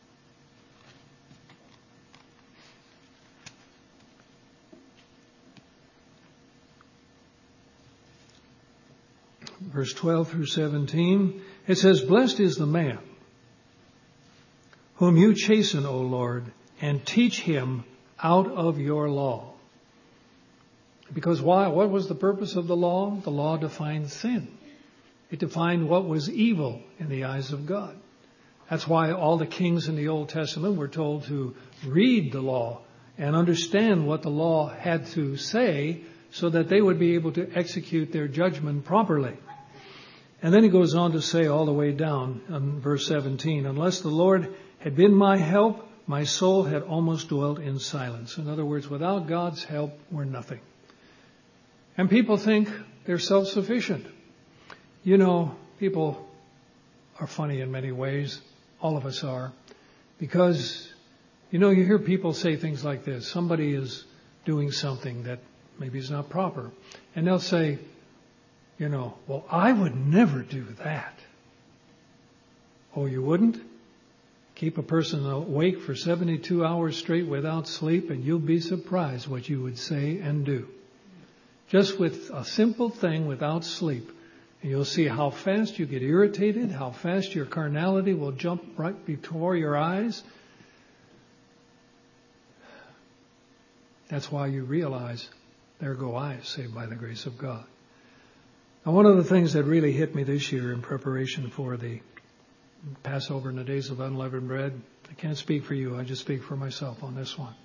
Verse twelve through seventeen, it says, "Blessed is the man whom you chasten, O Lord, and teach him out of your law." Because why? What was the purpose of the law? The law defined sin. It defined what was evil in the eyes of God. That's why all the kings in the Old Testament were told to read the law and understand what the law had to say so that they would be able to execute their judgment properly. And then he goes on to say all the way down in verse seventeen, "Unless the Lord had been my help, my soul had almost dwelt in silence." In other words, without God's help, we're nothing. And people think they're self-sufficient. You know, people are funny in many ways. All of us are. Because, you know, you hear people say things like this. Somebody is doing something that maybe is not proper. And they'll say, you know, "Well, I would never do that." Oh, you wouldn't? Keep a person awake for seventy-two hours straight without sleep, and you'll be surprised what you would say and do. Just with a simple thing without sleep. And you'll see how fast you get irritated, how fast your carnality will jump right before your eyes. That's why you realize, there go I, saved by the grace of God. Now, one of the things that really hit me this year in preparation for the Passover and the days of unleavened bread, I can't speak for you, I just speak for myself on this one.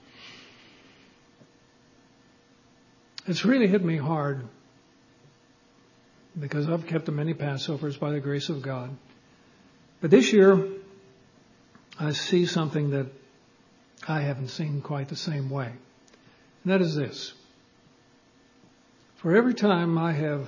It's really hit me hard because I've kept many Passovers by the grace of God. But this year, I see something that I haven't seen quite the same way. And that is this. For every time I have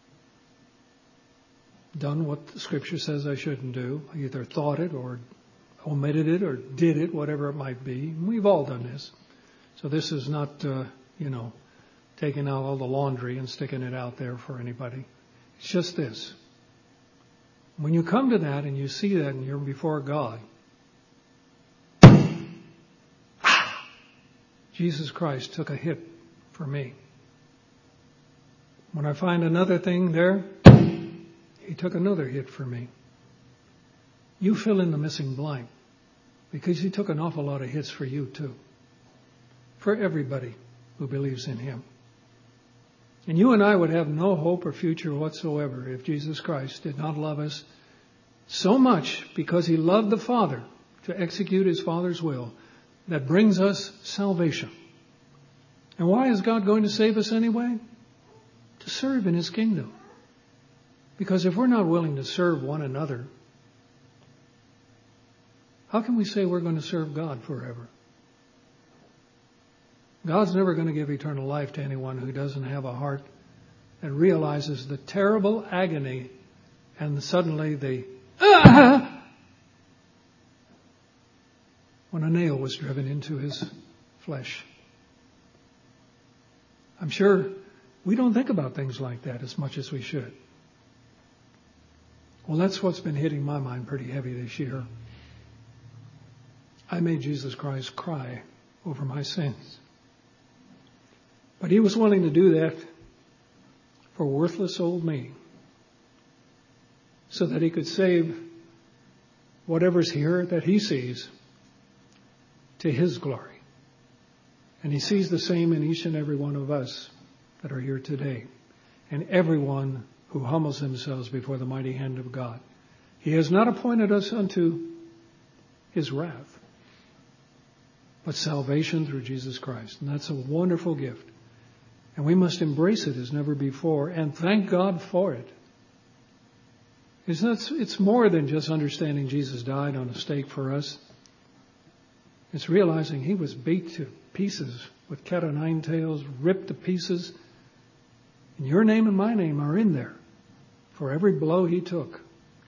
done what the Scripture says I shouldn't do, I either thought it or omitted it or did it, whatever it might be. We've all done this. So this is not, uh, you know, taking out all the laundry and sticking it out there for anybody. It's just this. When you come to that and you see that and you're before God, Jesus Christ took a hit for me. When I find another thing there, He took another hit for me. You fill in the missing blank because He took an awful lot of hits for you too. For everybody who believes in Him. And you and I would have no hope or future whatsoever if Jesus Christ did not love us so much because He loved the Father to execute His Father's will that brings us salvation. And why is God going to save us anyway? To serve in His kingdom. Because if we're not willing to serve one another, how can we say we're going to serve God forever? God's never going to give eternal life to anyone who doesn't have a heart and realizes the terrible agony, and suddenly the ah! when a nail was driven into his flesh. I'm sure we don't think about things like that as much as we should. Well, that's what's been hitting my mind pretty heavy this year. I made Jesus Christ cry over my sins. But he was willing to do that for worthless old me, so that he could save whatever's here that he sees to his glory. And he sees the same in each and every one of us that are here today, and everyone who humbles themselves before the mighty hand of God. He has not appointed us unto his wrath, but salvation through Jesus Christ. And that's a wonderful gift. And we must embrace it as never before and thank God for it. It's, not, it's more than just understanding Jesus died on a stake for us. It's realizing he was beat to pieces with cat o' nine tails, ripped to pieces. And your name and my name are in there for every blow he took.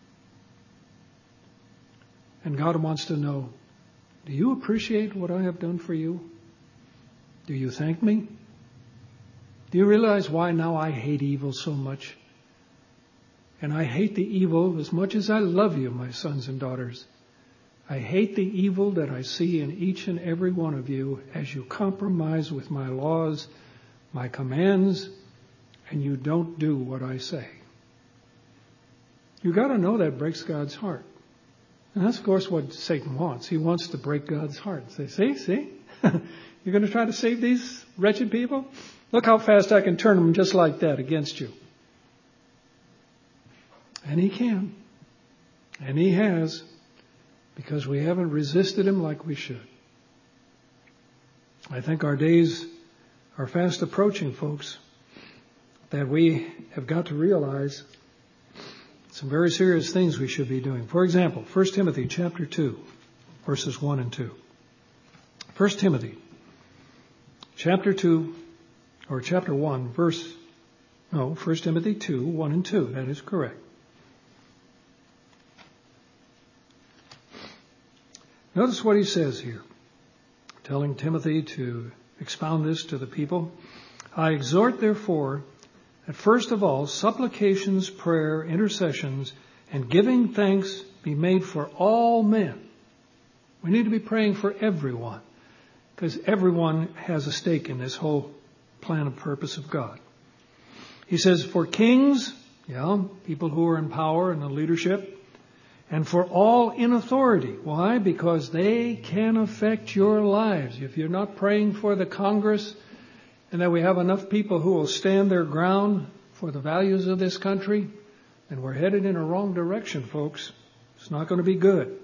And God wants to know, do you appreciate what I have done for you? Do you thank me? Do you realize why now I hate evil so much? And I hate the evil as much as I love you, my sons and daughters. I hate the evil that I see in each and every one of you as you compromise with my laws, my commands, and you don't do what I say. You got to know that breaks God's heart. And that's, of course, what Satan wants. He wants to break God's heart. Say, see, see? You're going to try to save these wretched people? Look how fast I can turn them just like that against you. And he can. And he has, because we haven't resisted him like we should. I think our days are fast approaching, folks, that we have got to realize some very serious things we should be doing. For example, First Timothy chapter two, verses one and two. First Timothy chapter two, or chapter one, verse, no, First Timothy two, one and two. That is correct. Notice what he says here, telling Timothy to expound this to the people. I exhort, therefore, that first of all, supplications, prayer, intercessions, and giving thanks be made for all men. We need to be praying for everyone, because everyone has a stake in this whole plan and purpose of God. He says, for kings, yeah, people who are in power and in leadership, and for all in authority. Why? Because they can affect your lives. If you're not praying for the Congress, and that we have enough people who will stand their ground for the values of this country, then we're headed in a wrong direction, folks. It's not going to be good.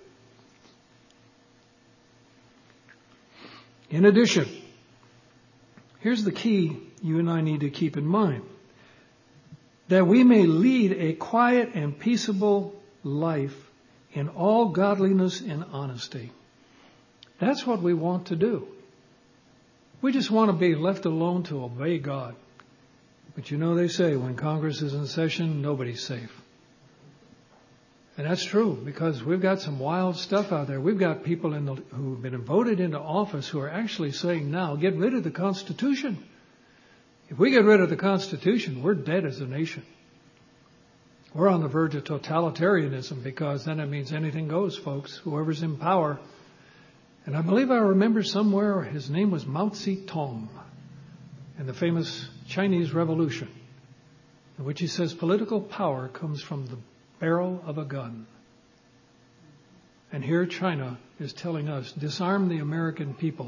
In addition, here's the key you and I need to keep in mind. That we may lead a quiet and peaceable life in all godliness and honesty. That's what we want to do. We just want to be left alone to obey God. But you know, they say when Congress is in session, nobody's safe. And that's true, because we've got some wild stuff out there. We've got people in the, who've been voted into office who are actually saying now, get rid of the Constitution. If we get rid of the Constitution, we're dead as a nation. We're on the verge of totalitarianism, because then it means anything goes, folks, whoever's in power. And I believe I remember somewhere his name was Mao Zedong in the famous Chinese Revolution, in which he says political power comes from the barrel of a gun. And here China is telling us, disarm the American people.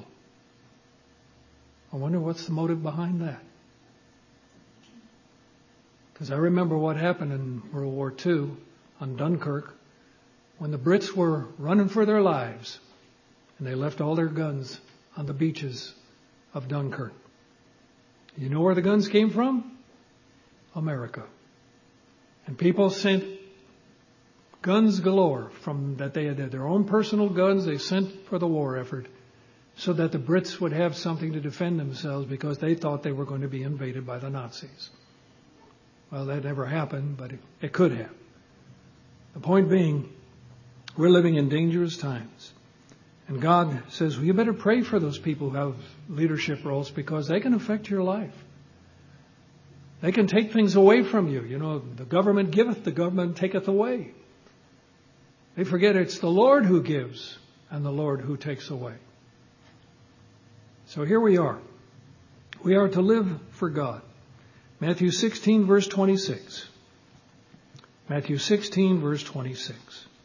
I wonder what's the motive behind that. Because I remember what happened in World War Two on Dunkirk, when the Brits were running for their lives and they left all their guns on the beaches of Dunkirk. You know where the guns came from? America. And people sent guns galore from that they had their own personal guns they sent for the war effort, so that the Brits would have something to defend themselves, because they thought they were going to be invaded by the Nazis. Well, that never happened, but it, it could have. The point being, we're living in dangerous times. And God says, well, you better pray for those people who have leadership roles because they can affect your life. They can take things away from you. You know, the government giveth, the government taketh away. They forget it's the Lord who gives and the Lord who takes away. So here we are. We are to live for God. Matthew sixteen, verse twenty-six. Matthew sixteen, verse twenty-six.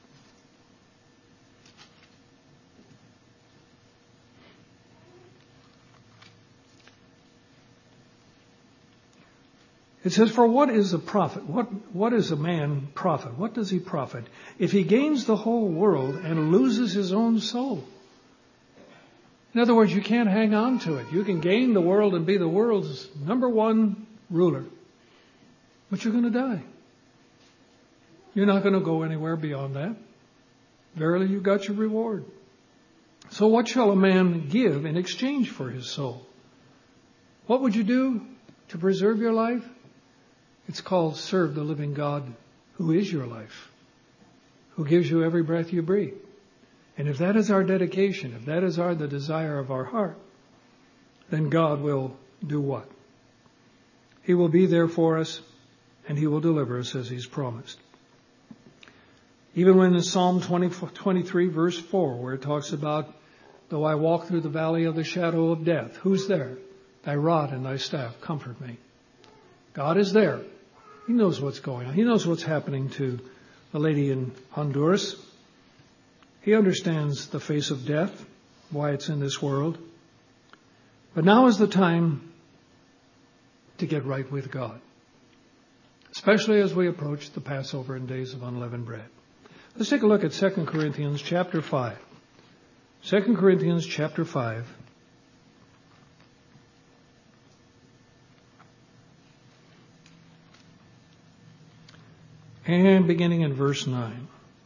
It says, for what is a prophet? What, what is a man profit? What does he profit if he gains the whole world and loses his own soul? In other words, you can't hang on to it. You can gain the world and be the world's number one ruler, but you're going to die. You're not going to go anywhere beyond that. Verily, you got your reward. So what shall a man give in exchange for his soul? What would you do to preserve your life? It's called serve the living God who is your life, who gives you every breath you breathe. And if that is our dedication, if that is our the desire of our heart, then God will do what? He will be there for us and he will deliver us as he's promised. Even when in Psalm twenty, twenty-three verse four, where it talks about, though I walk through the valley of the shadow of death, who's there? Thy rod and thy staff comfort me. God is there. He knows what's going on. He knows what's happening to the lady in Honduras. He understands the face of death, why it's in this world. But now is the time to get right with God, especially as we approach the Passover and days of unleavened bread. Let's take a look at Second Corinthians chapter five. Second Corinthians chapter five. And beginning in verse nine.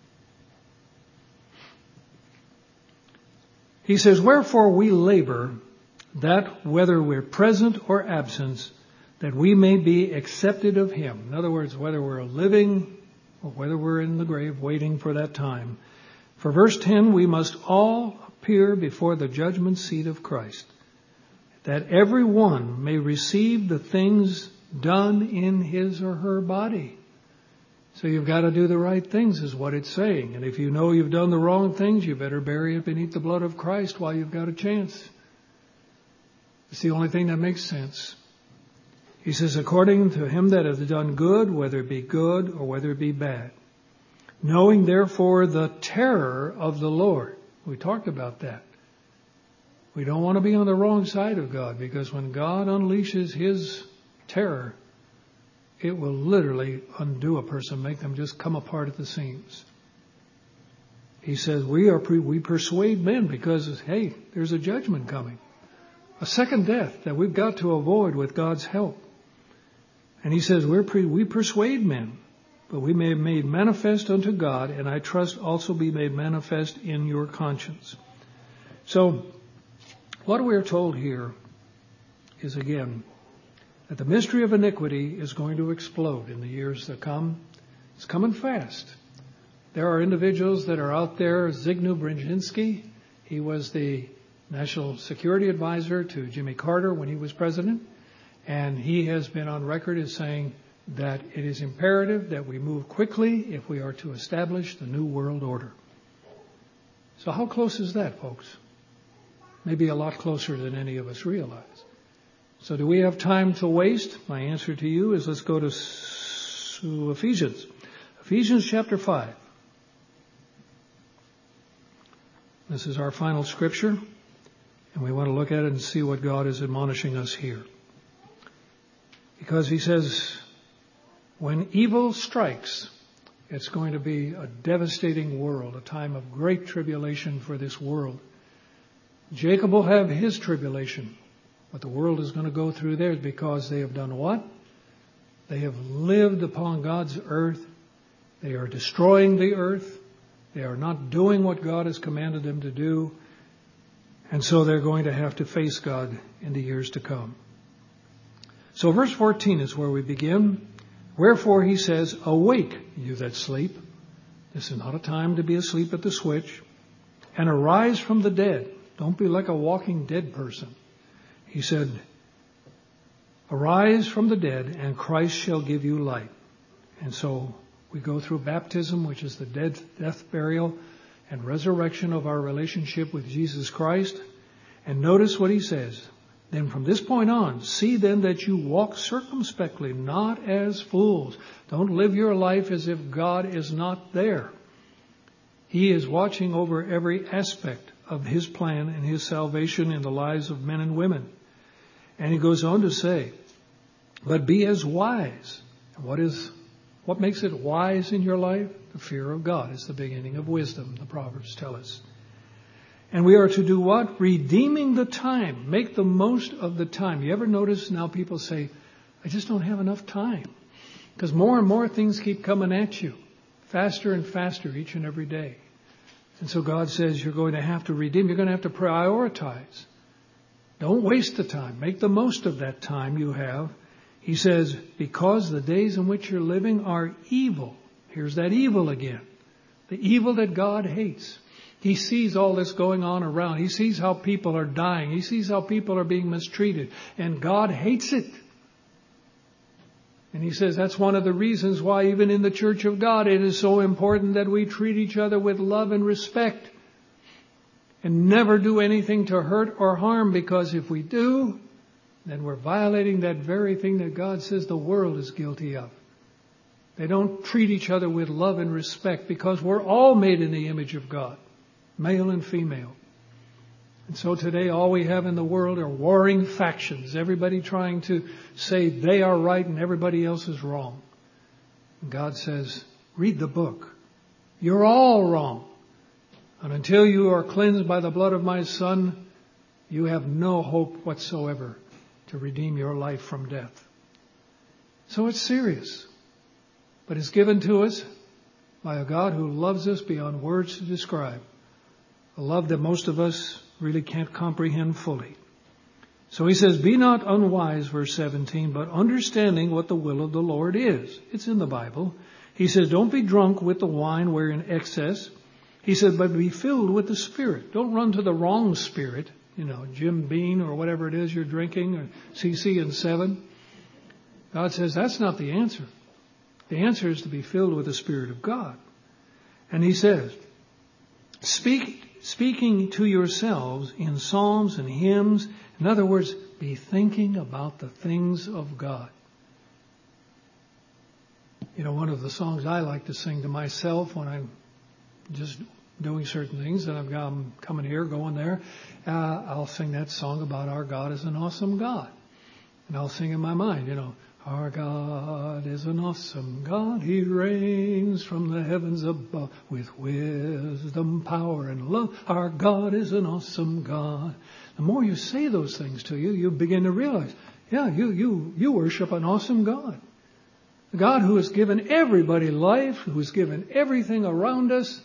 He says, wherefore we labor, that whether we're present or absent, that we may be accepted of him. In other words, whether we're living or whether we're in the grave waiting for that time. For verse ten, we must all appear before the judgment seat of Christ, that every one may receive the things done in his or her body. So you've got to do the right things is what it's saying. And if you know you've done the wrong things, you better bury it beneath the blood of Christ while you've got a chance. It's the only thing that makes sense. He says, according to him that hath done good, whether it be good or whether it be bad. Knowing therefore the terror of the Lord. We talked about that. We don't want to be on the wrong side of God, because when God unleashes his terror, it will literally undo a person, make them just come apart at the seams. He says, we are pre- we persuade men because, hey, there's a judgment coming. A second death that we've got to avoid with God's help. And he says, we're pre- we persuade men, but we may be made manifest unto God, and I trust also be made manifest in your conscience. So, what we are told here is, again, that the mystery of iniquity is going to explode in the years that come. It's coming fast. There are individuals that are out there. Zbigniew Brzezinski, he was the National Security Advisor to Jimmy Carter when he was president. And he has been on record as saying that it is imperative that we move quickly if we are to establish the new world order. So how close is that, folks? Maybe a lot closer than any of us realize. So do we have time to waste? My answer to you is let's go to, to Ephesians. Ephesians chapter five. This is our final scripture, and we want to look at it and see what God is admonishing us here. Because he says, when evil strikes, it's going to be a devastating world, a time of great tribulation for this world. Jacob will have his tribulation. What the world is going to go through theirs because they have done what? They have lived upon God's earth. They are destroying the earth. They are not doing what God has commanded them to do. And so they're going to have to face God in the years to come. So verse fourteen is where we begin. Wherefore he says, awake, you that sleep. This is not a time to be asleep at the switch. And arise from the dead. Don't be like a walking dead person. He said, arise from the dead, and Christ shall give you light. And so we go through baptism, which is the death, death, burial, and resurrection of our relationship with Jesus Christ. And notice what he says. Then from this point on, see then that you walk circumspectly, not as fools. Don't live your life as if God is not there. He is watching over every aspect of his plan and his salvation in the lives of men and women. And he goes on to say, but be as wise. What is, what makes it wise in your life? The fear of God is the beginning of wisdom, the Proverbs tell us. And we are to do what? Redeeming the time. Make the most of the time. You ever notice now people say, I just don't have enough time. Because more and more things keep coming at you. Faster and faster each and every day. And so God says you're going to have to redeem. You're going to have to prioritize. Don't waste the time. Make the most of that time you have. He says, because the days in which you're living are evil. Here's that evil again. The evil that God hates. He sees all this going on around. He sees how people are dying. He sees how people are being mistreated. And God hates it. And he says that's one of the reasons why even in the Church of God it is so important that we treat each other with love and respect. And never do anything to hurt or harm, because if we do, then we're violating that very thing that God says the world is guilty of. They don't treat each other with love and respect because we're all made in the image of God, male and female. And so today all we have in the world are warring factions, everybody trying to say they are right and everybody else is wrong. And God says, read the book. You're all wrong. And until you are cleansed by the blood of my Son, you have no hope whatsoever to redeem your life from death. So it's serious. But it's given to us by a God who loves us beyond words to describe. A love that most of us really can't comprehend fully. So he says, be not unwise, verse seventeen, but understanding what the will of the Lord is. It's in the Bible. He says, don't be drunk with the wine wherein excess. He said, but be filled with the Spirit. Don't run to the wrong spirit, you know, Jim Beam or whatever it is you're drinking, or C C and seven. God says that's not the answer. The answer is to be filled with the Spirit of God. And he says, speak, speaking to yourselves in psalms and hymns. In other words, be thinking about the things of God. You know, one of the songs I like to sing to myself when I'm just doing certain things, and I've got, I'm coming here, going there, uh, I'll sing that song about our God is an awesome God. And I'll sing in my mind, you know, our God is an awesome God. He reigns from the heavens above with wisdom, power, and love. Our God is an awesome God. The more you say those things to you, you begin to realize, yeah, you, you, you worship an awesome God. A God who has given everybody life, who has given everything around us.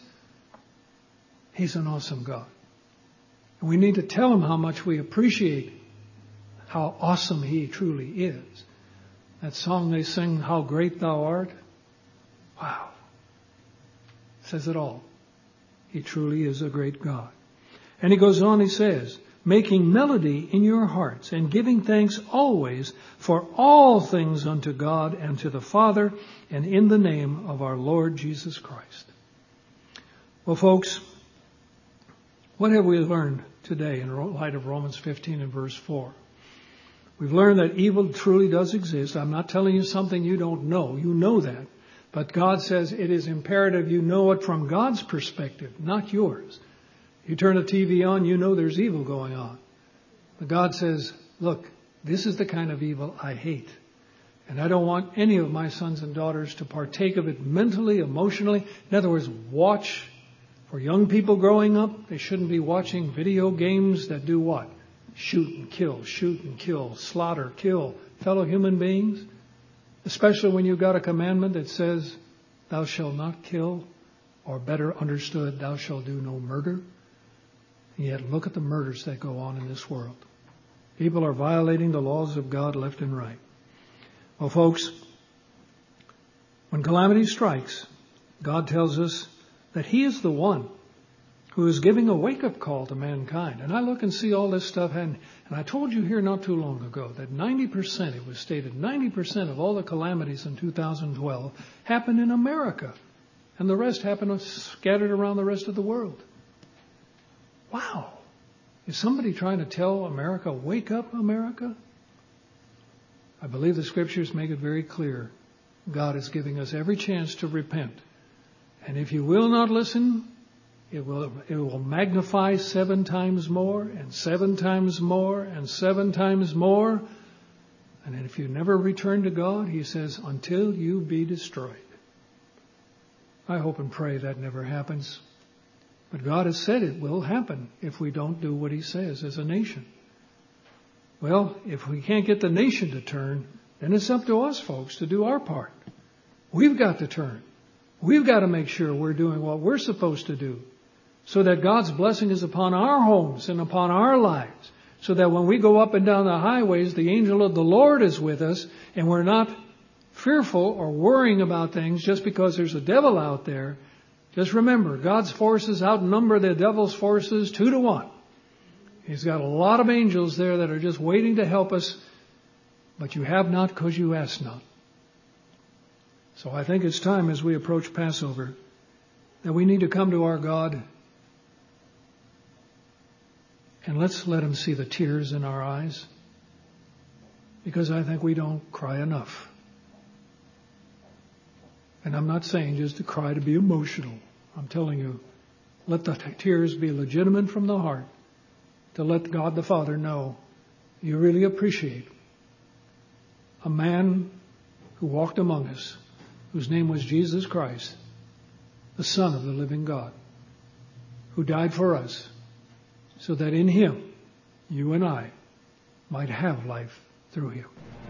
He's an awesome God. And we need to tell him how much we appreciate how awesome he truly is. That song they sing, How Great Thou Art. Wow. Says it all. He truly is a great God. And he goes on, he says, making melody in your hearts and giving thanks always for all things unto God and to the Father and in the name of our Lord Jesus Christ. Well, folks, what have we learned today in light of Romans fifteen and verse four? We've learned that evil truly does exist. I'm not telling you something you don't know. You know that. But God says it is imperative you know it from God's perspective, not yours. You turn the T V on, you know there's evil going on. But God says, look, this is the kind of evil I hate. And I don't want any of my sons and daughters to partake of it mentally, emotionally. In other words, watch. For young people growing up, they shouldn't be watching video games that do what? Shoot and kill, shoot and kill, slaughter, kill fellow human beings. Especially when you've got a commandment that says, thou shalt not kill, or better understood, thou shalt do no murder. And yet look at the murders that go on in this world. People are violating the laws of God left and right. Well, folks, When calamity strikes, God tells us that He is the one who is giving a wake-up call to mankind. And I look and see all this stuff, and, and I told you here not too long ago that ninety percent, it was stated, ninety percent of all the calamities in two thousand twelve happened in America. And the rest happened scattered around the rest of the world. Wow. Is somebody trying to tell America, wake up, America? I believe the Scriptures make it very clear. God is giving us every chance to repent. And if you will not listen, it will, it will magnify seven times more and seven times more and seven times more. And if you never return to God, He says, until you be destroyed. I hope and pray that never happens. But God has said it will happen if we don't do what He says as a nation. Well, if we can't get the nation to turn, then it's up to us, folks, to do our part. We've got to turn. We've got to make sure we're doing what we're supposed to do so that God's blessing is upon our homes and upon our lives, so that when we go up and down the highways, the angel of the Lord is with us and we're not fearful or worrying about things just because there's a devil out there. Just remember, God's forces outnumber the devil's forces two to one. He's got a lot of angels there that are just waiting to help us, but you have not because you ask not. So I think it's time as we approach Passover that we need to come to our God and let's let Him see the tears in our eyes, because I think we don't cry enough. And I'm not saying just to cry to be emotional. I'm telling you, let the t- tears be legitimate from the heart, to let God the Father know you really appreciate a man who walked among us, whose name was Jesus Christ, the Son of the living God, who died for us so that in Him, you and I might have life through Him.